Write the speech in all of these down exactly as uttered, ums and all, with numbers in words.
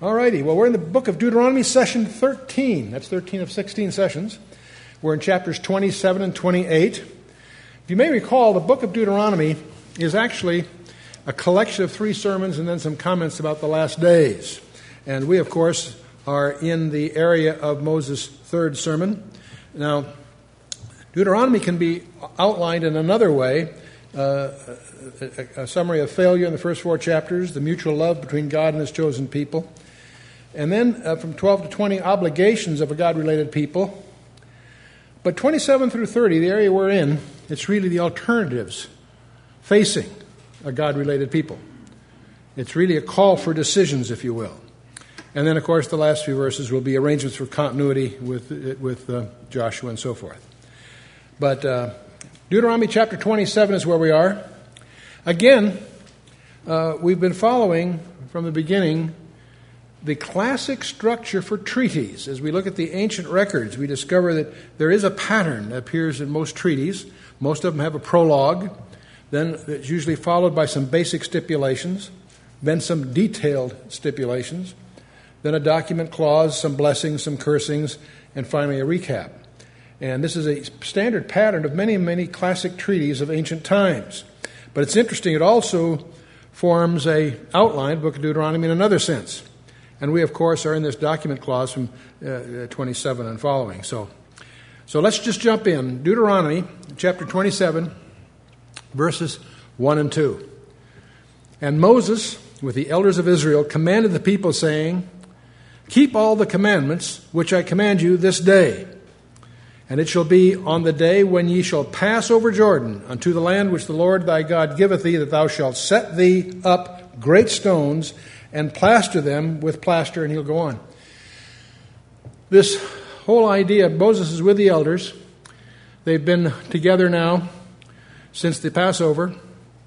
All righty. Well, we're in the book of Deuteronomy, session thirteen. That's thirteen of sixteen sessions. We're in chapters twenty-seven and twenty-eight. If you may recall, the book of Deuteronomy is actually a collection of three sermons and then some comments about the last days. And we, of course, are in the area of Moses' third sermon. Now, Deuteronomy can be outlined in another way. Uh, a, a summary of failure in the first four chapters, the mutual love between God and His chosen people. And then uh, from twelve to twenty, obligations of a God-related people. But twenty-seven through thirty, the area we're in, it's really the alternatives facing a God-related people. It's really a call for decisions, if you will. And then, of course, the last few verses will be arrangements for continuity with, with uh, Joshua and so forth. But uh, Deuteronomy chapter twenty-seven is where we are. Again, uh, we've been following from the beginning the classic structure for treaties. As we look at the ancient records, we discover that there is a pattern that appears in most treaties. Most of them have a prologue. Then it's usually followed by some basic stipulations, then some detailed stipulations, then a document clause, some blessings, some cursings, and finally a recap. And this is a standard pattern of many, many classic treaties of ancient times. But it's interesting, it also forms a outline, Book of Deuteronomy, in another sense. And we, of course, are in this document clause from uh, twenty-seven and following. So, so let's just jump in. Deuteronomy, chapter twenty-seven, verses one and two. And Moses, with the elders of Israel, commanded the people, saying, "Keep all the commandments which I command you this day. And it shall be on the day when ye shall pass over Jordan unto the land which the Lord thy God giveth thee, that thou shalt set thee up great stones and plaster them with plaster," and he'll go on. This whole idea, Moses is with the elders. They've been together now since the Passover,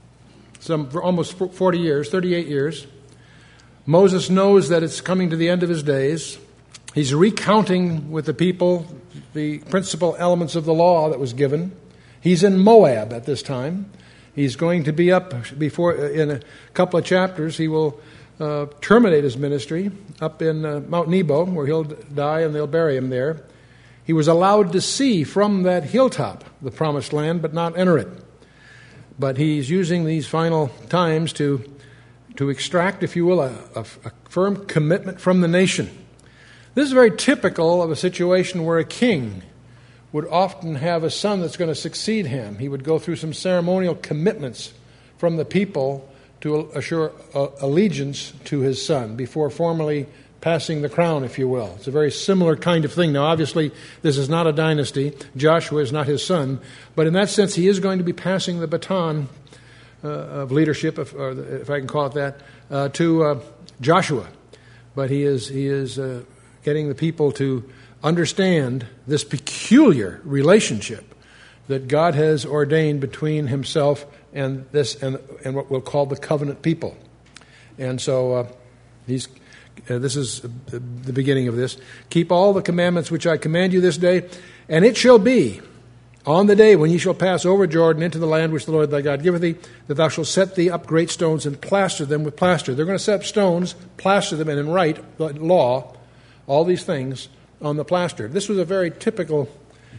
some for almost forty years, thirty-eight years. Moses knows that it's coming to the end of his days. He's recounting with the people the principal elements of the law that was given. He's in Moab at this time. He's going to be up before, in a couple of chapters, he will uh, terminate his ministry up in uh, Mount Nebo, where he'll die and they'll bury him there. He was allowed to see from that hilltop the promised land, but not enter it. But he's using these final times to, to extract, if you will, a, a, a firm commitment from the nation. This is very typical of a situation where a king would often have a son that's going to succeed him. He would go through some ceremonial commitments from the people to assure allegiance to his son before formally passing the crown, if you will. It's a very similar kind of thing. Now, obviously, this is not a dynasty. Joshua is not his son. But in that sense, he is going to be passing the baton uh, of leadership, if, or if I can call it that, uh, to uh, Joshua. But he is he is uh, getting the people to understand this peculiar relationship that God has ordained between himself and this and, and what we'll call the covenant people. And so uh, he's Uh, this is the beginning of this. "Keep all the commandments which I command you this day, and it shall be on the day when ye shall pass over Jordan into the land which the Lord thy God giveth thee, that thou shalt set thee up great stones and plaster them with plaster." They're going to set up stones, plaster them, and then write the law, all these things, on the plaster. This was a very typical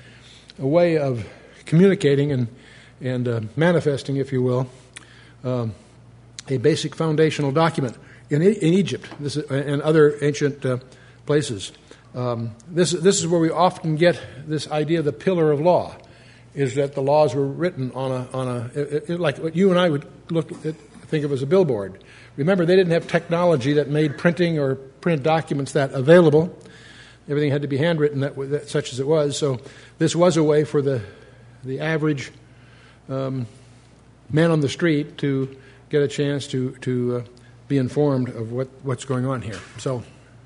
way of communicating and, and uh, manifesting, if you will, um, a basic foundational document. In, in Egypt, this is, and other ancient uh, places, um, this this is where we often get this idea of the pillar of law, is that the laws were written on a on a it, it, like what you and I would look at, think of as a billboard. Remember, they didn't have technology that made printing or print documents that available. Everything had to be handwritten, that, that such as it was. So this was a way for the the average um, man on the street to get a chance to to uh, be informed of what, what's going on here. So,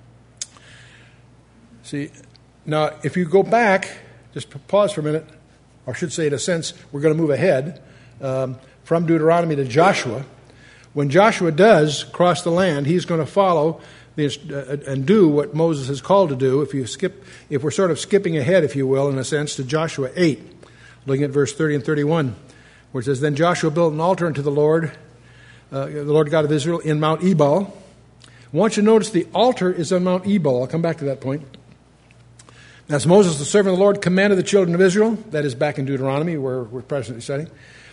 see, now if you go back, just pause for a minute, or I should say in a sense, we're going to move ahead um, from Deuteronomy to Joshua. When Joshua does cross the land, he's going to follow this, uh, and do what Moses is called to do. If you skip, if we're sort of skipping ahead, if you will, in a sense, to Joshua eight, looking at verse thirty and thirty-one, where it says, "Then Joshua built an altar unto the Lord, Uh, the Lord God of Israel, in Mount Ebal, I want you to notice the altar is on Mount Ebal. I'll come back to that point. As Moses, the servant of the Lord, commanded the children of Israel, that is back in Deuteronomy, where we're presently studying,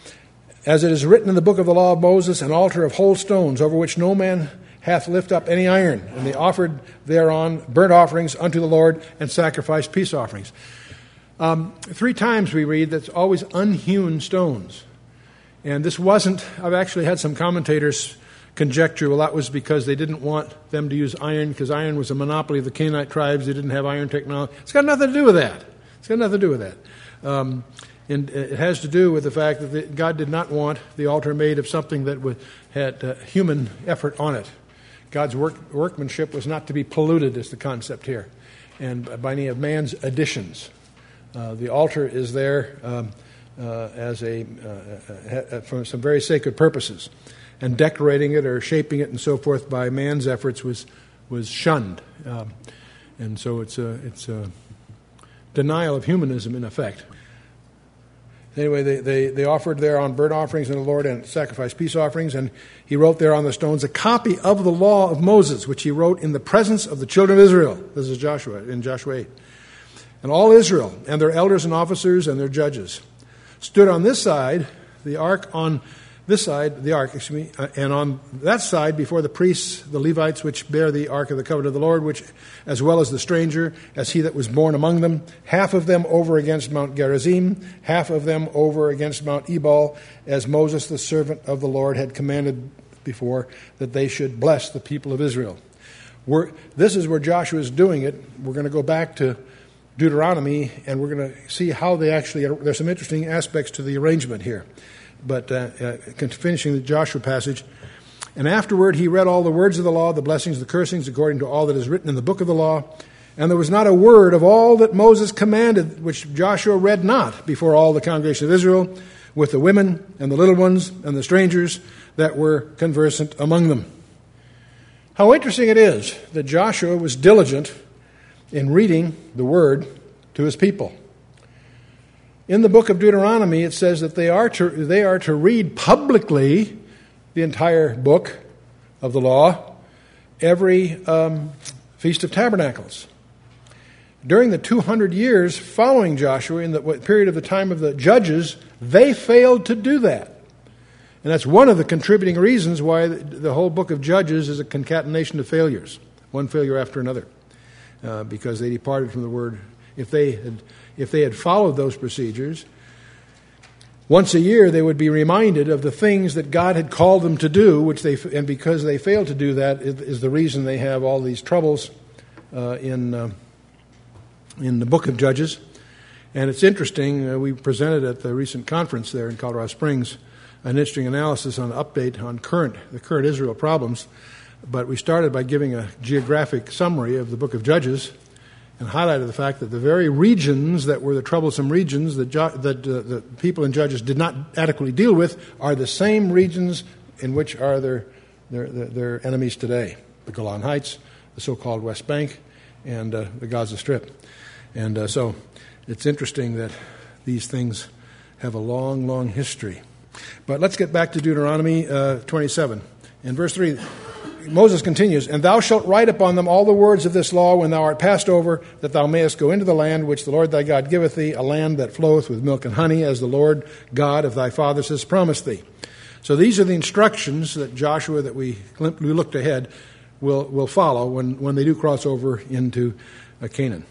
as it is written in the book of the law of Moses, an altar of whole stones, over which no man hath lift up any iron, and they offered thereon burnt offerings unto the Lord, and sacrificed peace offerings. Um, three times we read that's always unhewn stones. And this wasn't, I've actually had some commentators conjecture, well, that was because they didn't want them to use iron, because iron was a monopoly of the Canaanite tribes. They didn't have iron technology. It's got nothing to do with that. It's got nothing to do with that. Um, and it has to do with the fact that the, God did not want the altar made of something that would, had uh, human effort on it. God's work, workmanship was not to be polluted, is the concept here, and by any of man's additions. Uh, the altar is there um, uh, as a uh, uh, for some very sacred purposes. And decorating it or shaping it and so forth by man's efforts was was shunned, um, and so it's a it's a denial of humanism in effect. Anyway, they, they, they offered there on burnt offerings unto the Lord and sacrificed peace offerings, and he wrote there on the stones a copy of the law of Moses, which he wrote in the presence of the children of Israel. This is Joshua in Joshua eight, and all Israel and their elders and officers and their judges stood on this side, the ark on. This side, the ark, excuse me, uh, and on that side before the priests, the Levites, which bear the ark of the covenant of the Lord, which, as well as the stranger, as he that was born among them, half of them over against Mount Gerizim, half of them over against Mount Ebal, as Moses, the servant of the Lord, had commanded before, that they should bless the people of Israel. We're, this is where Joshua is doing it. We're going to go back to Deuteronomy, and we're going to see how they actually, there's some interesting aspects to the arrangement here. But uh, uh, finishing the Joshua passage, and afterward he read all the words of the law, the blessings, the cursings, according to all that is written in the book of the law. And there was not a word of all that Moses commanded, which Joshua read not before all the congregation of Israel, with the women and the little ones and the strangers that were conversant among them. How interesting it is that Joshua was diligent in reading the word to his people. In the book of Deuteronomy, it says that they are to, they are to read publicly the entire book of the law every um, Feast of Tabernacles. During the two hundred years following Joshua, in the period of the time of the judges, they failed to do that. And that's one of the contributing reasons why the whole book of Judges is a concatenation of failures, one failure after another, uh, because they departed from the word. If they had If they had followed those procedures, once a year they would be reminded of the things that God had called them to do, which they and because they failed to do that is the reason they have all these troubles uh, in uh, in the book of Judges. And it's interesting. Uh, we presented at the recent conference there in Colorado Springs an interesting analysis on update on current the current Israel problems. But we started by giving a geographic summary of the book of Judges, and highlighted the fact that the very regions that were the troublesome regions that, that uh, the people in Judges did not adequately deal with are the same regions in which are their, their, their, their enemies today. The Golan Heights, the so-called West Bank, and uh, the Gaza Strip. And uh, so it's interesting that these things have a long, long history. But let's get back to Deuteronomy uh, twenty-seven. In verse three, Moses continues, "And thou shalt write upon them all the words of this law when thou art passed over, that thou mayest go into the land which the Lord thy God giveth thee, a land that floweth with milk and honey, as the Lord God of thy fathers has promised thee." So these are the instructions that Joshua, that we, we looked ahead, will, will follow when, when they do cross over into uh, Canaan.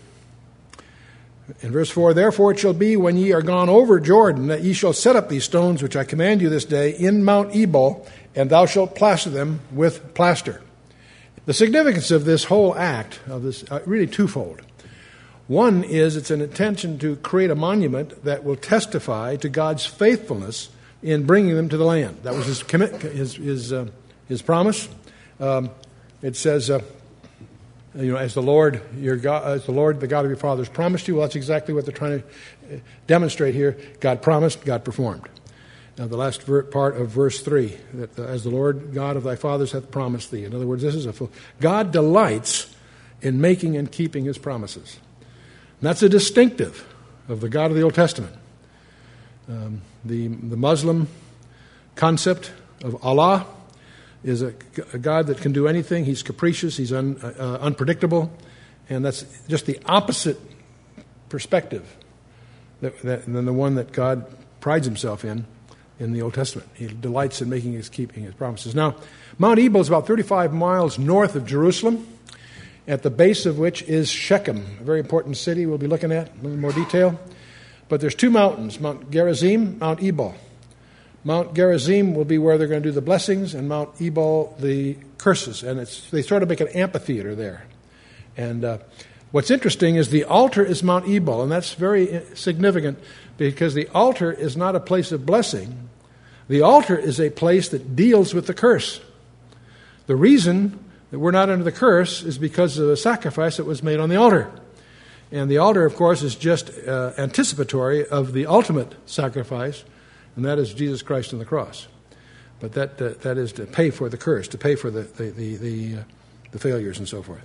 In verse four, "Therefore it shall be when ye are gone over Jordan, that ye shall set up these stones which I command you this day in Mount Ebal, and thou shalt plaster them with plaster." The significance of this whole act, of this, uh, really twofold. One is it's an intention to create a monument that will testify to God's faithfulness in bringing them to the land. That was his commit, his his, uh, his promise. Um, it says, uh, you know, as the Lord your God, as the Lord, the God of your fathers, promised you. Well, that's exactly what they're trying to demonstrate here. God promised, God performed. Now, the last ver- part of verse three, that uh, as the Lord God of thy fathers hath promised thee. In other words, this is a full, God delights in making and keeping his promises. And that's a distinctive of the God of the Old Testament. Um, the, the Muslim concept of Allah is a, a God that can do anything. He's capricious. He's un, uh, unpredictable. And that's just the opposite perspective that, that, than the one that God prides himself in in the Old Testament. He delights in making his keeping his promises. Now, Mount Ebal is about thirty-five miles north of Jerusalem, at the base of which is Shechem, a very important city we'll be looking at in a little more detail. But there's two mountains, Mount Gerizim, Mount Ebal. Mount Gerizim will be where they're going to do the blessings, and Mount Ebal the curses. And it's they sort of make an amphitheater there. And uh, what's interesting is the altar is Mount Ebal, and that's very significant because the altar is not a place of blessing. The altar is a place that deals with the curse. The reason that we're not under the curse is because of the sacrifice that was made on the altar. And the altar, of course, is just uh, anticipatory of the ultimate sacrifice, and that is Jesus Christ on the cross. But that uh, that is to pay for the curse, to pay for the the the, the, uh, the failures and so forth.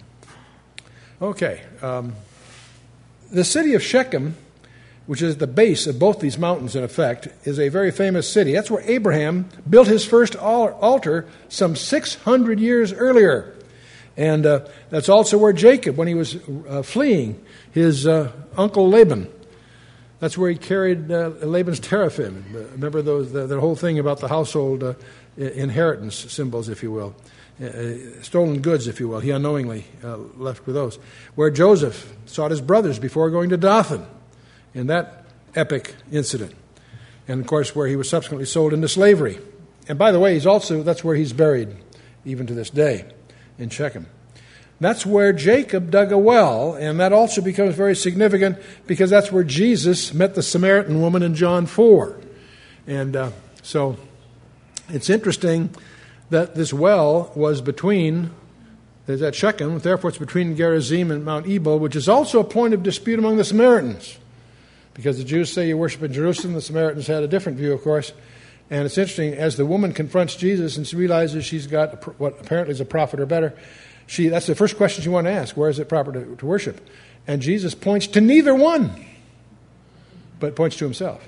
Okay. Um, the city of Shechem, which is the base of both these mountains, in effect, is a very famous city. That's where Abraham built his first altar some six hundred years earlier. And uh, that's also where Jacob, when he was uh, fleeing his uh, uncle Laban, that's where he carried uh, Laban's teraphim. Remember those the, the whole thing about the household uh, inheritance symbols, if you will. Uh, stolen goods, if you will. He unknowingly uh, left with those. Where Joseph sought his brothers before going to Dothan in that epic incident. And, of course, where he was subsequently sold into slavery. And, by the way, he's also that's where he's buried, even to this day, in Shechem. That's where Jacob dug a well, and that also becomes very significant because that's where Jesus met the Samaritan woman in John four. And uh, so it's interesting that this well was between, is at Shechem, therefore it's between Gerizim and Mount Ebal, which is also a point of dispute among the Samaritans. Because the Jews say you worship in Jerusalem, the Samaritans had a different view, of course. And it's interesting, as the woman confronts Jesus and she realizes she's got a, what apparently is a prophet or better, she that's the first question she wants to ask, where is it proper to, to worship? And Jesus points to neither one, but points to himself.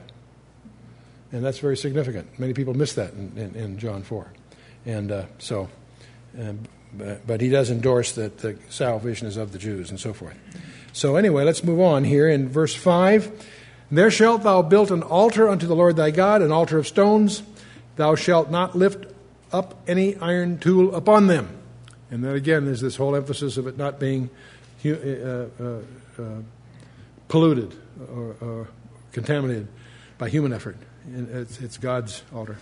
And that's very significant. Many people miss that in, in, in John four. And uh, so, um, but, but he does endorse that the salvation is of the Jews and so forth. So anyway, let's move on here in verse five. There shalt thou build an altar unto the Lord thy God, an altar of stones. Thou shalt not lift up any iron tool upon them. And then again, there's this whole emphasis of it not being uh, uh, uh, polluted or, or contaminated by human effort. It's, it's God's altar.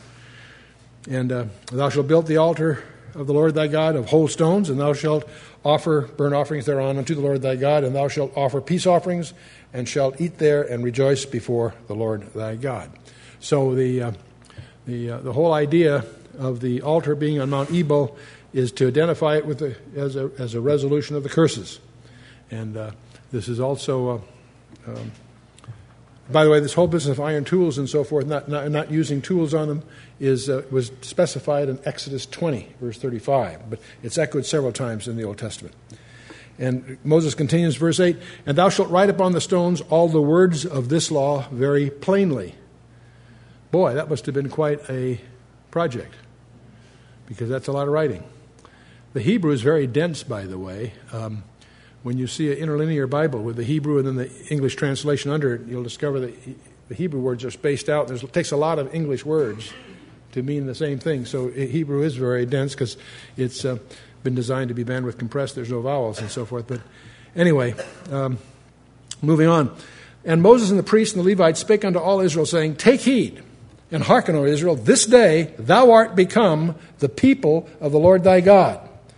And uh, thou shalt build the altar of the Lord thy God of whole stones, and thou shalt offer burnt offerings thereon unto the Lord thy God, and thou shalt offer peace offerings, and shalt eat there and rejoice before the Lord thy God. So the uh, the uh, the whole idea of the altar being on Mount Ebal is to identify it with the, as a as a resolution of the curses, and uh, this is also. Uh, um, By the way, this whole business of iron tools and so forth, not not, not using tools on them, is uh, was specified in Exodus twenty, verse thirty-five. But it's echoed several times in the Old Testament. And Moses continues, verse eight, and thou shalt write upon the stones all the words of this law very plainly. Boy, that must have been quite a project, because that's a lot of writing. The Hebrew is very dense, by the way. Um, When you see an interlinear Bible with the Hebrew and then the English translation under it, you'll discover that the Hebrew words are spaced out. There's, it takes a lot of English words to mean the same thing. So Hebrew is very dense because it's uh, been designed to be bandwidth compressed. There's no vowels and so forth. But anyway, um, moving on. And Moses and the priests and the Levites spake unto all Israel, saying, Take heed and hearken, O Israel, this day thou art become the people of the Lord thy God.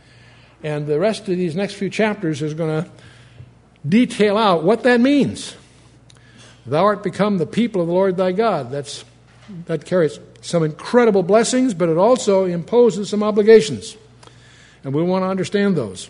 And the rest of these next few chapters is going to detail out what that means. Thou art become the people of the Lord thy God. That's that carries some incredible blessings, but it also imposes some obligations. And we want to understand those.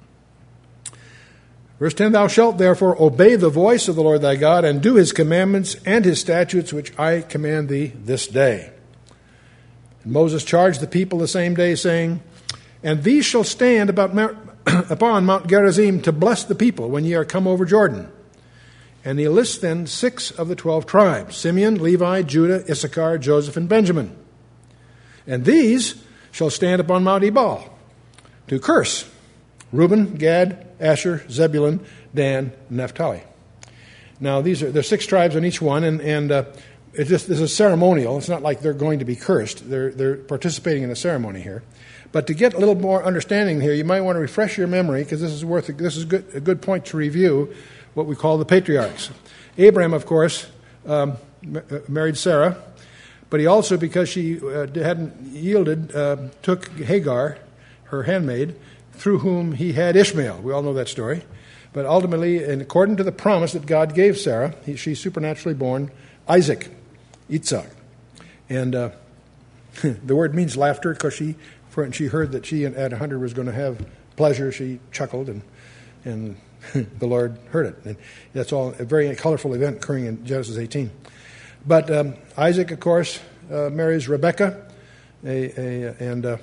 Verse ten, Thou shalt therefore obey the voice of the Lord thy God, and do his commandments and his statutes, which I command thee this day. And Moses charged the people the same day, saying, And these shall stand about Mount, upon Mount Gerizim to bless the people when ye are come over Jordan. And he lists then six of the twelve tribes, Simeon, Levi, Judah, Issachar, Joseph, and Benjamin. And these shall stand upon Mount Ebal to curse Reuben, Gad, Asher, Zebulun, Dan, and Naphtali. Now, these are there's six tribes on each one, and, and uh, it just, this is ceremonial. It's not like they're going to be cursed. They're, they're participating in a ceremony here. But to get a little more understanding here, you might want to refresh your memory, because this is worth this is good, a good point to review what we call the patriarchs. Abraham, of course, um, married Sarah, but he also, because she uh, hadn't yielded, uh, took Hagar, her handmaid, through whom he had Ishmael. We all know that story. But ultimately, and according to the promise that God gave Sarah, he, she's supernaturally born Isaac, Yitzhak. And uh, the word means laughter, because she, for, she heard that she and a hundred was going to have pleasure. She chuckled, and and the Lord heard it. And that's all a very colorful event occurring in Genesis eighteen. But um, Isaac, of course, uh, marries Rebekah, a, a, and uh,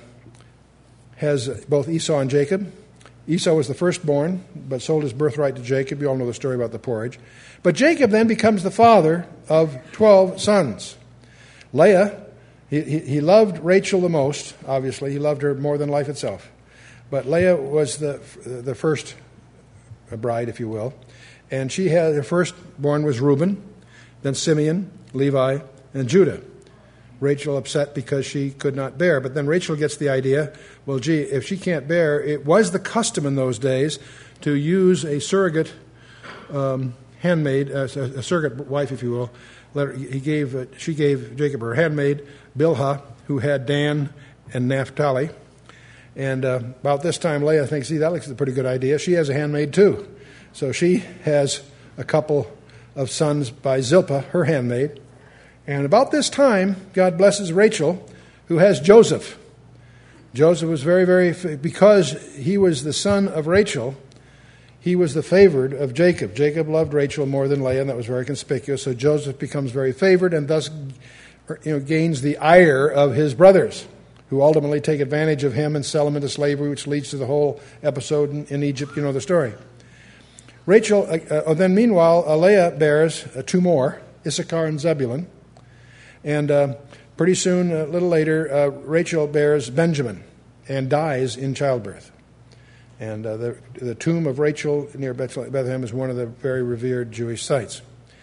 has both Esau and Jacob. Esau was the firstborn, but sold his birthright to Jacob. You all know the story about the porridge. But Jacob then becomes the father of twelve sons. Leah, he, he, he loved Rachel the most, obviously. He loved her more than life itself. But Leah was the the first bride, if you will. And she had, her firstborn was Reuben, then Simeon, Levi, and Judah. Rachel upset because she could not bear. But then Rachel gets the idea, well, gee, if she can't bear, it was the custom in those days to use a surrogate um, handmaid, uh, a surrogate wife, if you will. Let her, he gave, uh, she gave Jacob her handmaid, Bilhah, who had Dan and Naphtali. And uh, about this time, Leah thinks, see, that looks like a pretty good idea. She has a handmaid too. So she has a couple of sons by Zilpah, her handmaid. And about this time, God blesses Rachel, who has Joseph. Joseph was very, very, because he was the son of Rachel, he was the favored of Jacob. Jacob loved Rachel more than Leah, and that was very conspicuous. So Joseph becomes very favored, and thus, you know, gains the ire of his brothers, who ultimately take advantage of him and sell him into slavery, which leads to the whole episode in, in Egypt. You know the story. Rachel, uh, then meanwhile, uh, Leah bears uh, two more, Issachar and Zebulun. And uh, pretty soon, a little later, uh, Rachel bears Benjamin and dies in childbirth. And uh, the, the tomb of Rachel near Bethlehem is one of the very revered Jewish sites.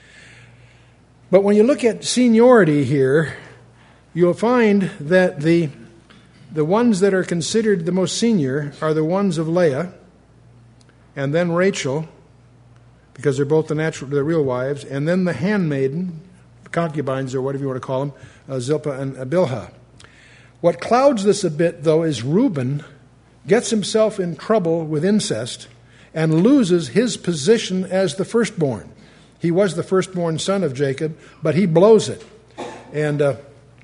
But when you look at seniority here, you'll find that the the ones that are considered the most senior are the ones of Leah, and then Rachel, because they're both the natural, the real wives, and then the handmaiden, concubines, or whatever you want to call them, uh, Zilpah and uh, Bilhah. What clouds this a bit, though, is Reuben gets himself in trouble with incest and loses his position as the firstborn. He was the firstborn son of Jacob, but he blows it. And uh,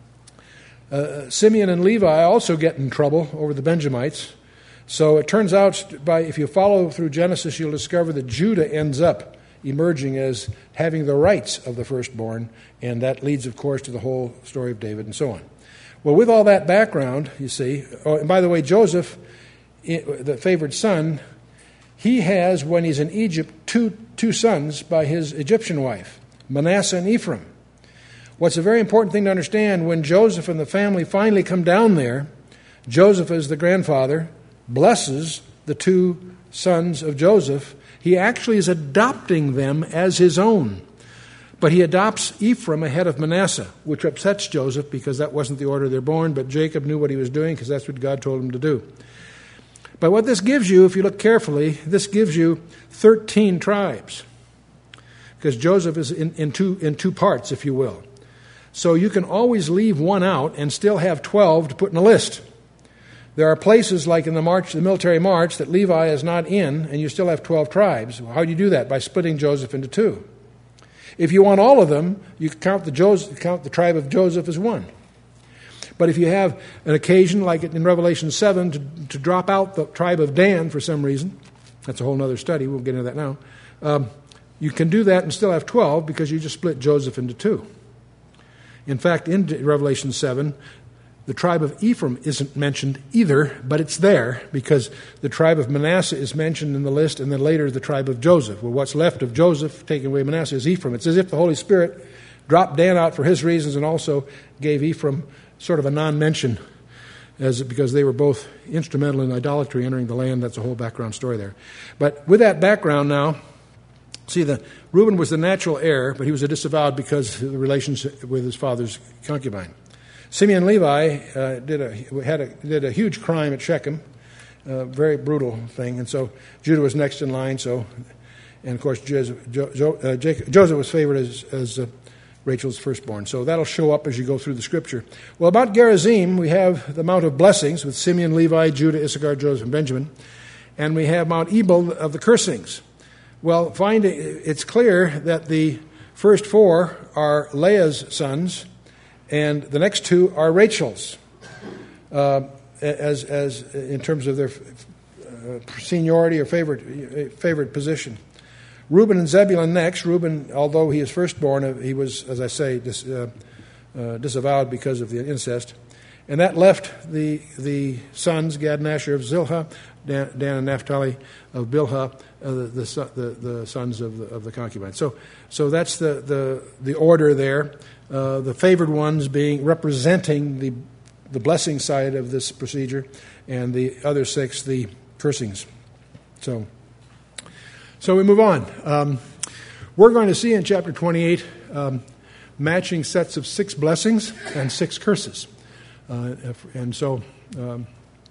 uh, Simeon and Levi also get in trouble over the Benjamites. So it turns out, by if you follow through Genesis, you'll discover that Judah ends up emerging as having the rights of the firstborn, and that leads, of course, to the whole story of David and so on. Well, with all that background, you see, oh, and by the way, Joseph, the favored son, he has, when he's in Egypt, two, two sons by his Egyptian wife, Manasseh and Ephraim. What's a very important thing to understand, when Joseph and the family finally come down there, Joseph, as the grandfather, blesses the two sons of Joseph. He actually is adopting them as his own. But he adopts Ephraim ahead of Manasseh, which upsets Joseph because that wasn't the order they're born, but Jacob knew what he was doing because that's what God told him to do. But what this gives you, if you look carefully, this gives you thirteen tribes, because Joseph is in, in, two, in two parts, if you will. So you can always leave one out and still have twelve to put in a list. There are places like in the march, the military march, that Levi is not in, and you still have twelve tribes. How do you do that? By splitting Joseph into two. If you want all of them, you count the, Joseph, count the tribe of Joseph as one. But if you have an occasion, like in Revelation seven, to, to drop out the tribe of Dan for some reason, that's a whole other study, we'll get into that now, um, you can do that and still have twelve because you just split Joseph into two. In fact, in Revelation seven, the tribe of Ephraim isn't mentioned either, but it's there because the tribe of Manasseh is mentioned in the list, and then later the tribe of Joseph. Well, what's left of Joseph, taking away Manasseh, is Ephraim. It's as if the Holy Spirit dropped Dan out for his reasons and also gave Ephraim sort of a non-mention as because they were both instrumental in idolatry entering the land. That's a whole background story there. But with that background now, see, the Reuben was the natural heir, but he was a disavowed because of the relationship with his father's concubine. Simeon and Levi uh, did a had a did a huge crime at Shechem, a very brutal thing, and so Judah was next in line. So, and of course, Joseph, jo, uh, Jacob, Joseph was favored as as uh, Rachel's firstborn. So that'll show up as you go through the Scripture. Well, about Gerizim, we have the Mount of Blessings with Simeon, Levi, Judah, Issachar, Joseph, and Benjamin, and we have Mount Ebal of the cursings. Well, find it, it's clear that the first four are Leah's sons, and the next two are Rachel's, uh, as as in terms of their uh, seniority or favorite favorite position. Reuben and Zebulun next. Reuben, although he is firstborn, he was, as I say, dis, uh, uh, disavowed because of the incest, and that left the the sons Gad and Asher of Zilhah, Dan, Dan and Naphtali of Bilhah, uh, the, the the the sons of the of the concubine. So so that's the the the order there. Uh, the favored ones being representing the the blessing side of this procedure, and the other six the cursings. So, so we move on. Um, we're going to see in chapter twenty-eight um, matching sets of six blessings and six curses, uh, and so um,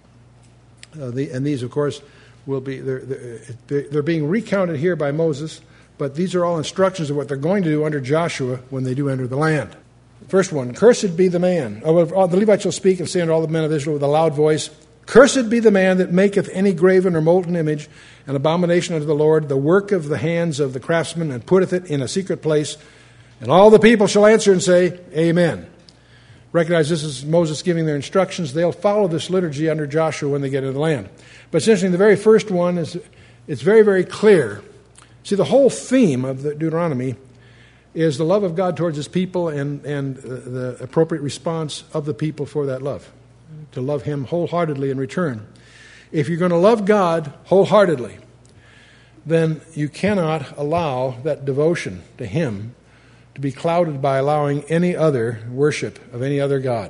uh, the and these, of course, will be they're, they're they're being recounted here by Moses. But these are all instructions of what they're going to do under Joshua when they do enter the land. First one, cursed be the man. Oh, the Levites shall speak and say unto all the men of Israel with a loud voice, cursed be the man that maketh any graven or molten image, an abomination unto the Lord, the work of the hands of the craftsman, and putteth it in a secret place. And all the people shall answer and say, Amen. Recognize this is Moses giving their instructions. They'll follow this liturgy under Joshua when they get into the land. But it's interesting, the very first one is it's very, very clear. See, the whole theme of the Deuteronomy is the love of God towards his people and, and the appropriate response of the people for that love, to love him wholeheartedly in return. If you're going to love God wholeheartedly, then you cannot allow that devotion to him to be clouded by allowing any other worship of any other God.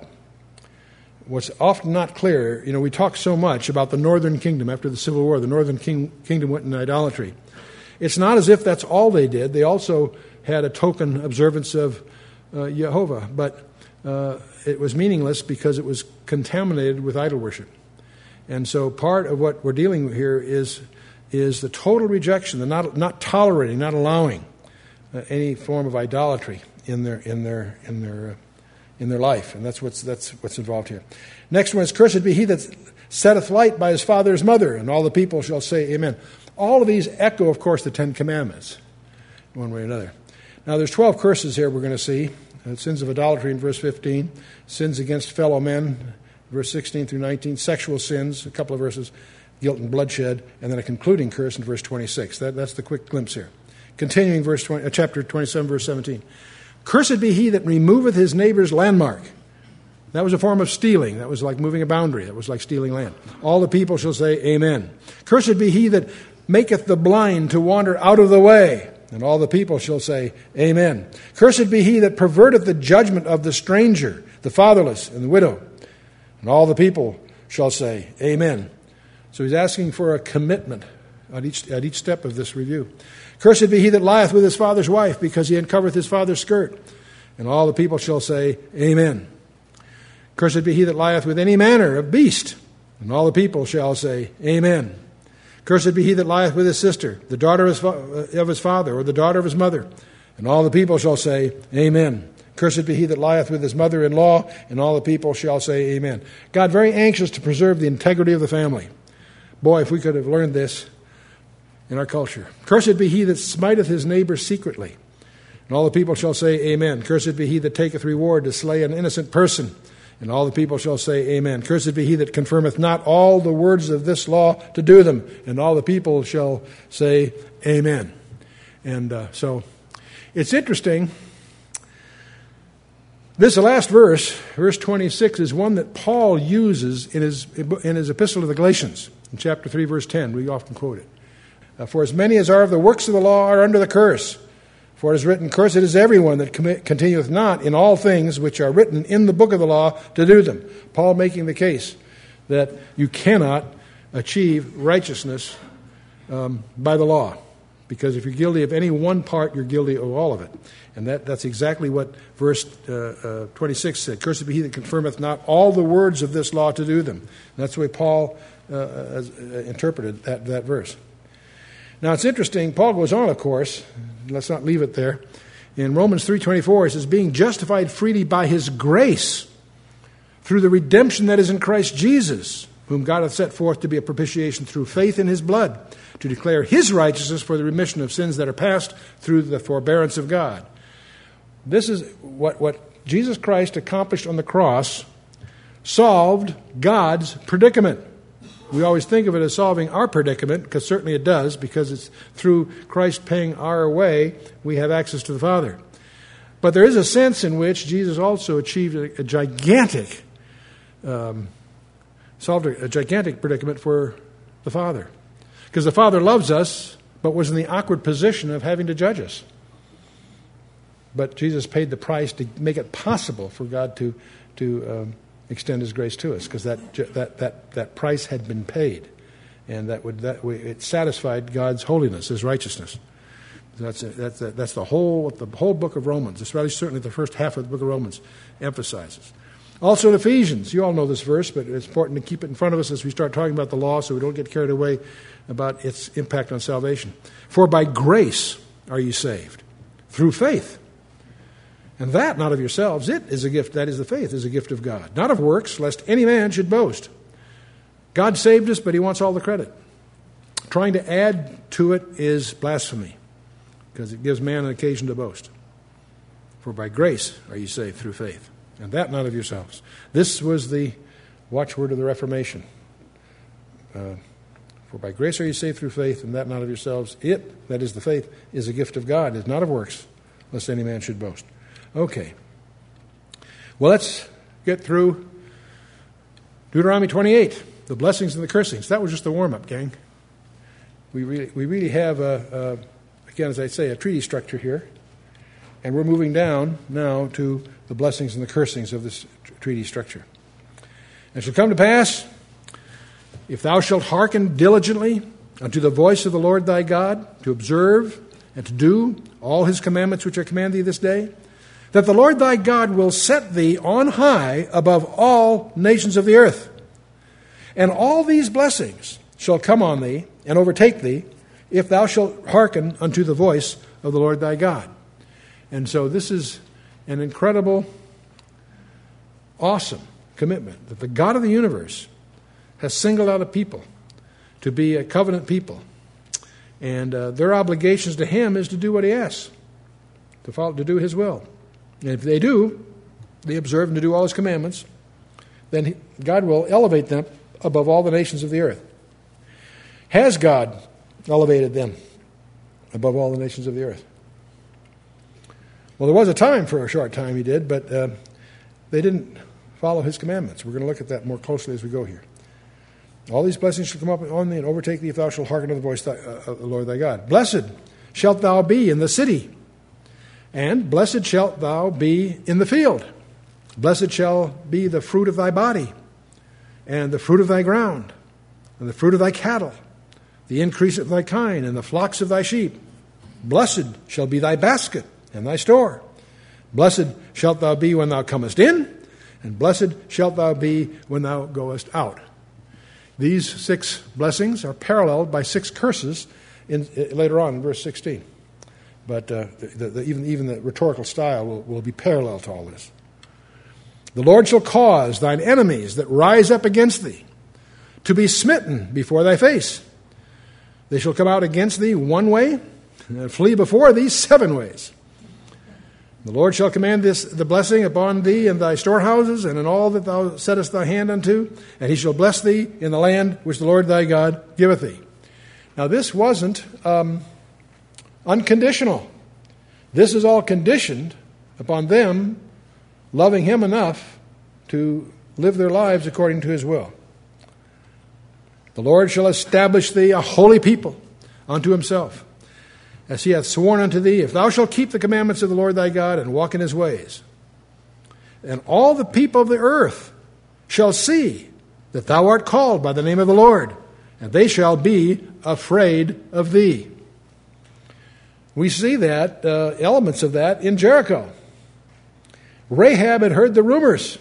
What's often not clear, you know, we talk so much about the northern kingdom after the Civil War. The northern king, kingdom went into idolatry. It's not as if that's all they did. They also had a token observance of uh, Jehovah, but uh, it was meaningless because it was contaminated with idol worship. And so part of what we're dealing with here is is the total rejection, the not not tolerating, not allowing uh, any form of idolatry in their in their in their uh, in their life, and that's what's that's what's involved here. Next one is, cursed be he that setteth light by his father's mother, and all the people shall say, Amen. All of these echo, of course, the Ten Commandments, one way or another. Now, there's twelve curses here we're going to see. Uh, sins of idolatry in verse fifteen, sins against fellow men, verse sixteen through nineteen, sexual sins, a couple of verses, guilt and bloodshed, and then a concluding curse in verse twenty-six. That, that's the quick glimpse here. Continuing verse twenty, uh, chapter twenty-seven, verse seventeen. Cursed be he that removeth his neighbor's landmark. That was a form of stealing. That was like moving a boundary. That was like stealing land. All the people shall say, Amen. Cursed be he that maketh the blind to wander out of the way. And all the people shall say, Amen. Cursed be he that perverteth the judgment of the stranger, the fatherless, and the widow. And all the people shall say, Amen. So he's asking for a commitment at each, at each step of this review. Cursed be he that lieth with his father's wife, because he uncovereth his father's skirt. And all the people shall say, Amen. Cursed be he that lieth with any manner of beast. And all the people shall say, Amen. Cursed be he that lieth with his sister, the daughter of his, fa- of his father, or the daughter of his mother. And all the people shall say, Amen. Cursed be he that lieth with his mother-in-law, and all the people shall say, Amen. God very anxious to preserve the integrity of the family. Boy, if we could have learned this in our culture. Cursed be he that smiteth his neighbor secretly. And all the people shall say, Amen. Cursed be he that taketh reward to slay an innocent person. And all the people shall say, Amen. Cursed be he that confirmeth not all the words of this law to do them. And all the people shall say, Amen. And uh, so it's interesting. This last verse, verse twenty-six, is one that Paul uses in his in his epistle to the Galatians. In chapter three, verse ten, we often quote it. Uh, For as many as are of the works of the law are under the curse. For it is written, Cursed is everyone that continueth not in all things which are written in the book of the law to do them. Paul making the case that you cannot achieve righteousness um, by the law. Because if you're guilty of any one part, you're guilty of all of it. And that, that's exactly what verse uh, uh, twenty-six said. Cursed be he that confirmeth not all the words of this law to do them. And that's the way Paul uh, has, uh, interpreted that, that verse. Now it's interesting, Paul goes on, of course, let's not leave it there. In Romans three twenty-four, it says, being justified freely by his grace through the redemption that is in Christ Jesus, whom God hath set forth to be a propitiation through faith in his blood, to declare his righteousness for the remission of sins that are past through the forbearance of God. This is what, what Jesus Christ accomplished on the cross, solved God's predicament. We always think of it as solving our predicament, because certainly it does, because it's through Christ paying our way, we have access to the Father. But there is a sense in which Jesus also achieved a, a gigantic, um, solved a, a gigantic predicament for the Father. Because the Father loves us, but was in the awkward position of having to judge us. But Jesus paid the price to make it possible for God to to um, extend His grace to us, because that that that that price had been paid, and that would that way it satisfied God's holiness, His righteousness. That's a, that's a, that's the whole the whole book of Romans, especially certainly the first half of the book of Romans, emphasizes. Also in Ephesians, you all know this verse, but it's important to keep it in front of us as we start talking about the law, so we don't get carried away about its impact on salvation. For by grace are you saved, through faith. And that, not of yourselves, it is a gift, that is the faith, is a gift of God. Not of works, lest any man should boast. God saved us, but He wants all the credit. Trying to add to it is blasphemy, because it gives man an occasion to boast. For by grace are you saved through faith, and that not of yourselves. This was the watchword of the Reformation. Uh, For by grace are you saved through faith, and that not of yourselves. It, that is the faith, is a gift of God, is not of works, lest any man should boast. Okay. Well, let's get through Deuteronomy twenty-eight, the blessings and the cursings. That was just the warm-up, gang. We really, we really have, a, a, again, as I say, a treaty structure here. And we're moving down now to the blessings and the cursings of this treaty structure. And it shall come to pass, if thou shalt hearken diligently unto the voice of the Lord thy God, to observe and to do all His commandments which I command thee this day, that the Lord thy God will set thee on high above all nations of the earth. And all these blessings shall come on thee and overtake thee, if thou shalt hearken unto the voice of the Lord thy God. And so this is an incredible, awesome commitment that the God of the universe has singled out a people to be a covenant people. And uh, their obligations to Him is to do what He asks, to follow, to do His will. And if they do, they observe and to do all His commandments, then he, God will elevate them above all the nations of the earth. Has God elevated them above all the nations of the earth? Well, there was a time, for a short time He did, but uh, they didn't follow His commandments. We're going to look at that more closely as we go here. All these blessings shall come up on thee and overtake thee if thou shalt hearken to the voice of the Lord thy God. Blessed shalt thou be in the city, and blessed shalt thou be in the field. Blessed shall be the fruit of thy body, and the fruit of thy ground, and the fruit of thy cattle, the increase of thy kine, and the flocks of thy sheep. Blessed shall be thy basket and thy store. Blessed shalt thou be when thou comest in, and blessed shalt thou be when thou goest out. These six blessings are paralleled by six curses in, uh, later on in verse sixteen. But uh, the, the, even, even the rhetorical style will, will be parallel to all this. The Lord shall cause thine enemies that rise up against thee to be smitten before thy face. They shall come out against thee one way, and flee before thee seven ways. The Lord shall command this the blessing upon thee in thy storehouses and in all that thou settest thy hand unto, and He shall bless thee in the land which the Lord thy God giveth thee. Now this wasn't um, unconditional. This is all conditioned upon them loving Him enough to live their lives according to His will. The Lord shall establish thee a holy people unto Himself, as He hath sworn unto thee, if thou shalt keep the commandments of the Lord thy God and walk in His ways. And all the people of the earth shall see that thou art called by the name of the Lord, and they shall be afraid of thee. We see that, uh, elements of that in Jericho. Rahab had heard the rumors.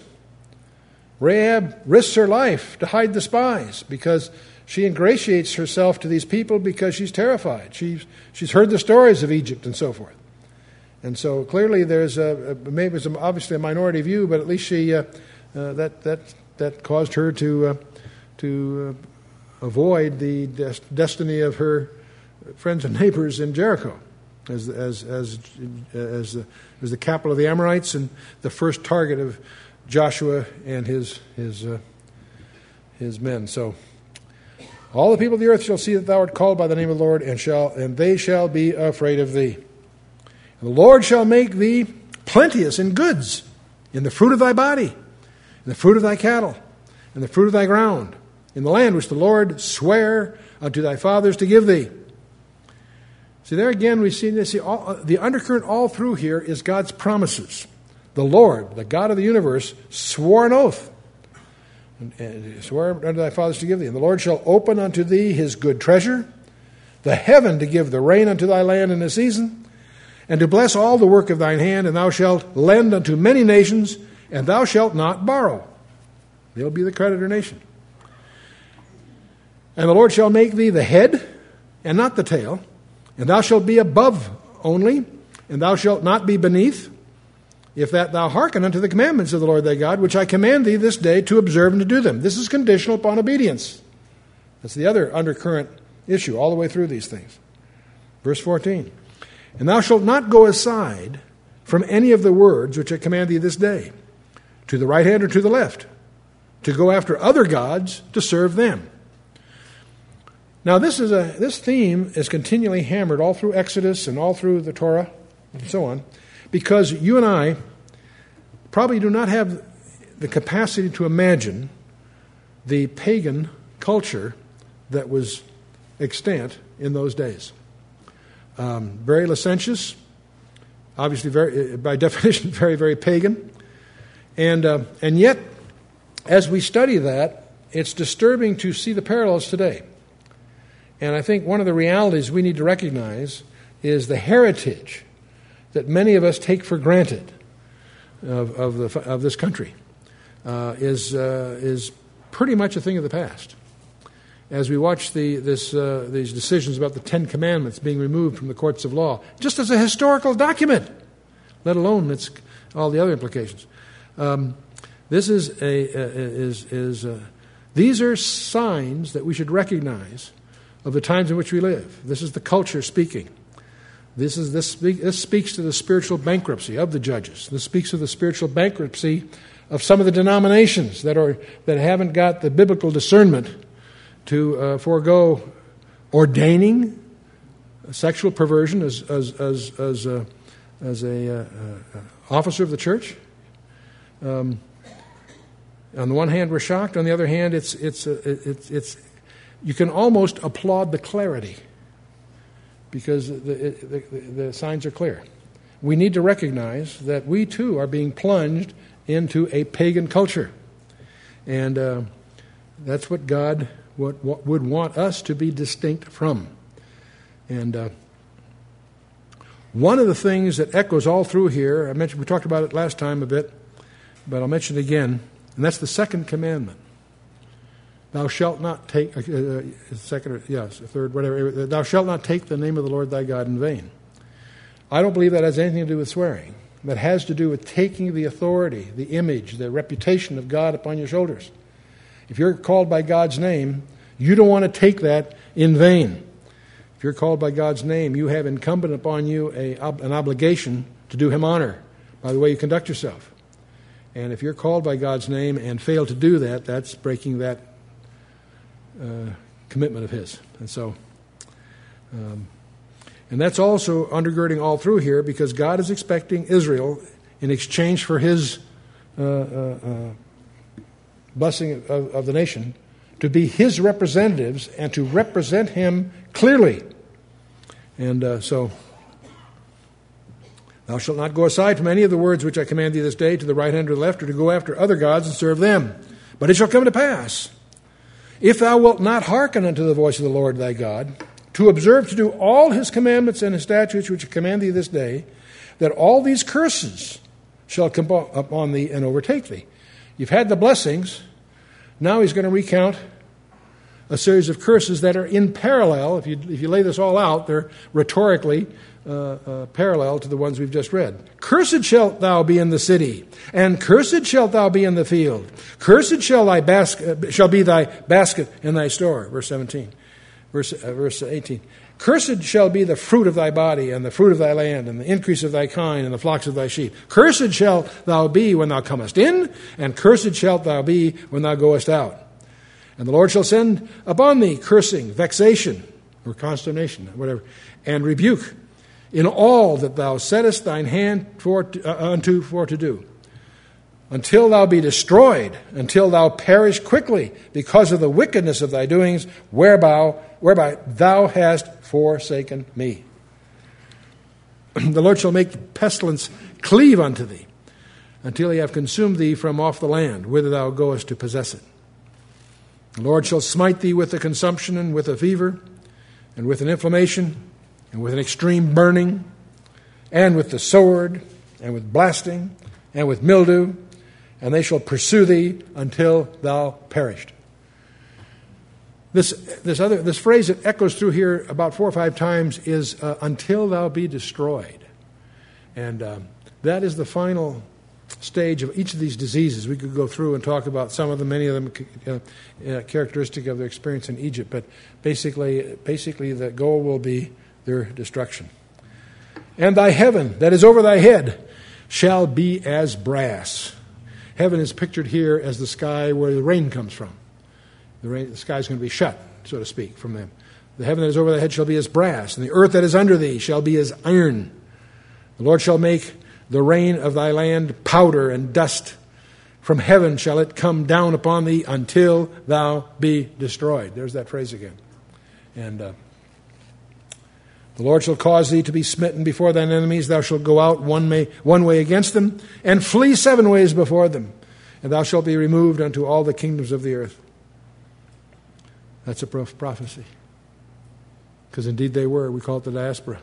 Rahab risks her life to hide the spies because she ingratiates herself to these people because she's terrified. She's, she's heard the stories of Egypt and so forth. And so clearly there's a, a maybe it's obviously a minority view, but at least she uh, uh, that that that caused her to uh, to uh, avoid the des- destiny of her friends and neighbors in Jericho, as as as as the, as the capital of the Amorites and the first target of Joshua and his his uh, his men. So all the people of the earth shall see that thou art called by the name of the Lord, and shall and they shall be afraid of thee. And the Lord shall make thee plenteous in goods, in the fruit of thy body, in the fruit of thy cattle, in the fruit of thy ground, in the land which the Lord sware unto thy fathers to give thee. See, there again we see this. See, all, the undercurrent all through here is God's promises. The Lord, the God of the universe, swore an oath, and, and swore unto thy fathers to give thee. And the Lord shall open unto thee his good treasure, the heaven to give the rain unto thy land in the season, and to bless all the work of thine hand, and thou shalt lend unto many nations, and thou shalt not borrow. They'll be the creditor nation. And the Lord shall make thee the head, and not the tail, and thou shalt be above only, and thou shalt not be beneath, if that thou hearken unto the commandments of the Lord thy God, which I command thee this day to observe and to do them. This is conditional upon obedience. That's the other undercurrent issue all the way through these things. Verse fourteen. And thou shalt not go aside from any of the words which I command thee this day, to the right hand or to the left, to go after other gods to serve them. Now this is a this theme is continually hammered all through Exodus and all through the Torah and so on, because you and I probably do not have the capacity to imagine the pagan culture that was extant in those days. Um, very licentious, obviously very, by definition, very, very pagan. And uh, and yet, as we study that, it's disturbing to see the parallels today. And I think one of the realities we need to recognize is the heritage that many of us take for granted of of, the, of this country uh, is uh, is pretty much a thing of the past. As we watch the, this, uh, these decisions about the Ten Commandments being removed from the courts of law, just as a historical document, let alone its all the other implications. Um, this is a uh, is is uh, these are signs that we should recognize of the times in which we live. This is the culture speaking. This is this speak, this speaks to the spiritual bankruptcy of the judges. This speaks to the spiritual bankruptcy of some of the denominations that are that haven't got the biblical discernment to uh, forego ordaining sexual perversion as as as as a, as a uh, uh, officer of the church. Um, on the one hand, we're shocked. On the other hand, it's it's uh, it's it's you can almost applaud the clarity because the, the the the signs are clear. We need to recognize that we too are being plunged into a pagan culture, and uh, that's what God What, what would want us to be distinct from. And uh, one of the things that echoes all through here, I mentioned we talked about it last time a bit, but I'll mention it again, and that's the second commandment. Thou shalt not take, uh, uh, second or, yes, third, whatever, thou shalt not take the name of the Lord thy God in vain. I don't believe that has anything to do with swearing. That has to do with taking the authority, the image, the reputation of God upon your shoulders. If you're called by God's name, you don't want to take that in vain. If you're called by God's name, you have incumbent upon you a, an obligation to do Him honor by the way you conduct yourself. And if you're called by God's name and fail to do that, that's breaking that uh, commitment of His. And so, um, and that's also undergirding all through here because God is expecting Israel in exchange for His uh, uh, uh, blessing of, of the nation, to be His representatives and to represent Him clearly. And uh, so, thou shalt not go aside from any of the words which I command thee this day to the right hand or the left, or to go after other gods and serve them. But it shall come to pass, If thou wilt not hearken unto the voice of the Lord thy God, to observe to do all his commandments and his statutes which I command thee this day, that all these curses shall come upon thee and overtake thee. You've had the blessings. Now he's going to recount a series of curses that are in parallel. If you, if you lay this all out, they're rhetorically uh, uh, parallel to the ones we've just read. Cursed shalt thou be in the city, and cursed shalt thou be in the field. Cursed shall thy basket shall be thy basket and thy store. Verse seventeen, verse uh, verse eighteen. Cursed shall be the fruit of thy body, and the fruit of thy land, and the increase of thy kine, and the flocks of thy sheep. Cursed shalt thou be when thou comest in, and cursed shalt thou be when thou goest out. And the Lord shall send upon thee cursing, vexation, or consternation, whatever, and rebuke in all that thou settest thine hand for to, uh, unto for to do, until thou be destroyed, until thou perish quickly, because of the wickedness of thy doings, whereby, whereby thou hast forsaken me. The Lord shall make pestilence cleave unto thee, until he have consumed thee from off the land, whither thou goest to possess it. The Lord shall smite thee with a consumption, and with a fever, and with an inflammation, and with an extreme burning, and with the sword, and with blasting, and with mildew, and they shall pursue thee until thou perished. This this other this phrase that echoes through here about four or five times is uh, until thou be destroyed, and um, that is the final stage of each of these diseases. We could go through and talk about some of them, many of them uh, uh, characteristic of their experience in Egypt, but basically, basically the goal will be their destruction. And thy heaven that is over thy head shall be as brass. Heaven is pictured here as the sky where the rain comes from. The, rain, the sky is going to be shut, so to speak, from them. The heaven that is over thy head shall be as brass, and the earth that is under thee shall be as iron. The Lord shall make the rain of thy land powder and dust. From heaven shall it come down upon thee until thou be destroyed. There's that phrase again. And uh, the Lord shall cause thee to be smitten before thine enemies. Thou shalt go out one, may, one way against them, and flee seven ways before them. And thou shalt be removed unto all the kingdoms of the earth. That's a prophecy. Because indeed they were. We call it the diaspora.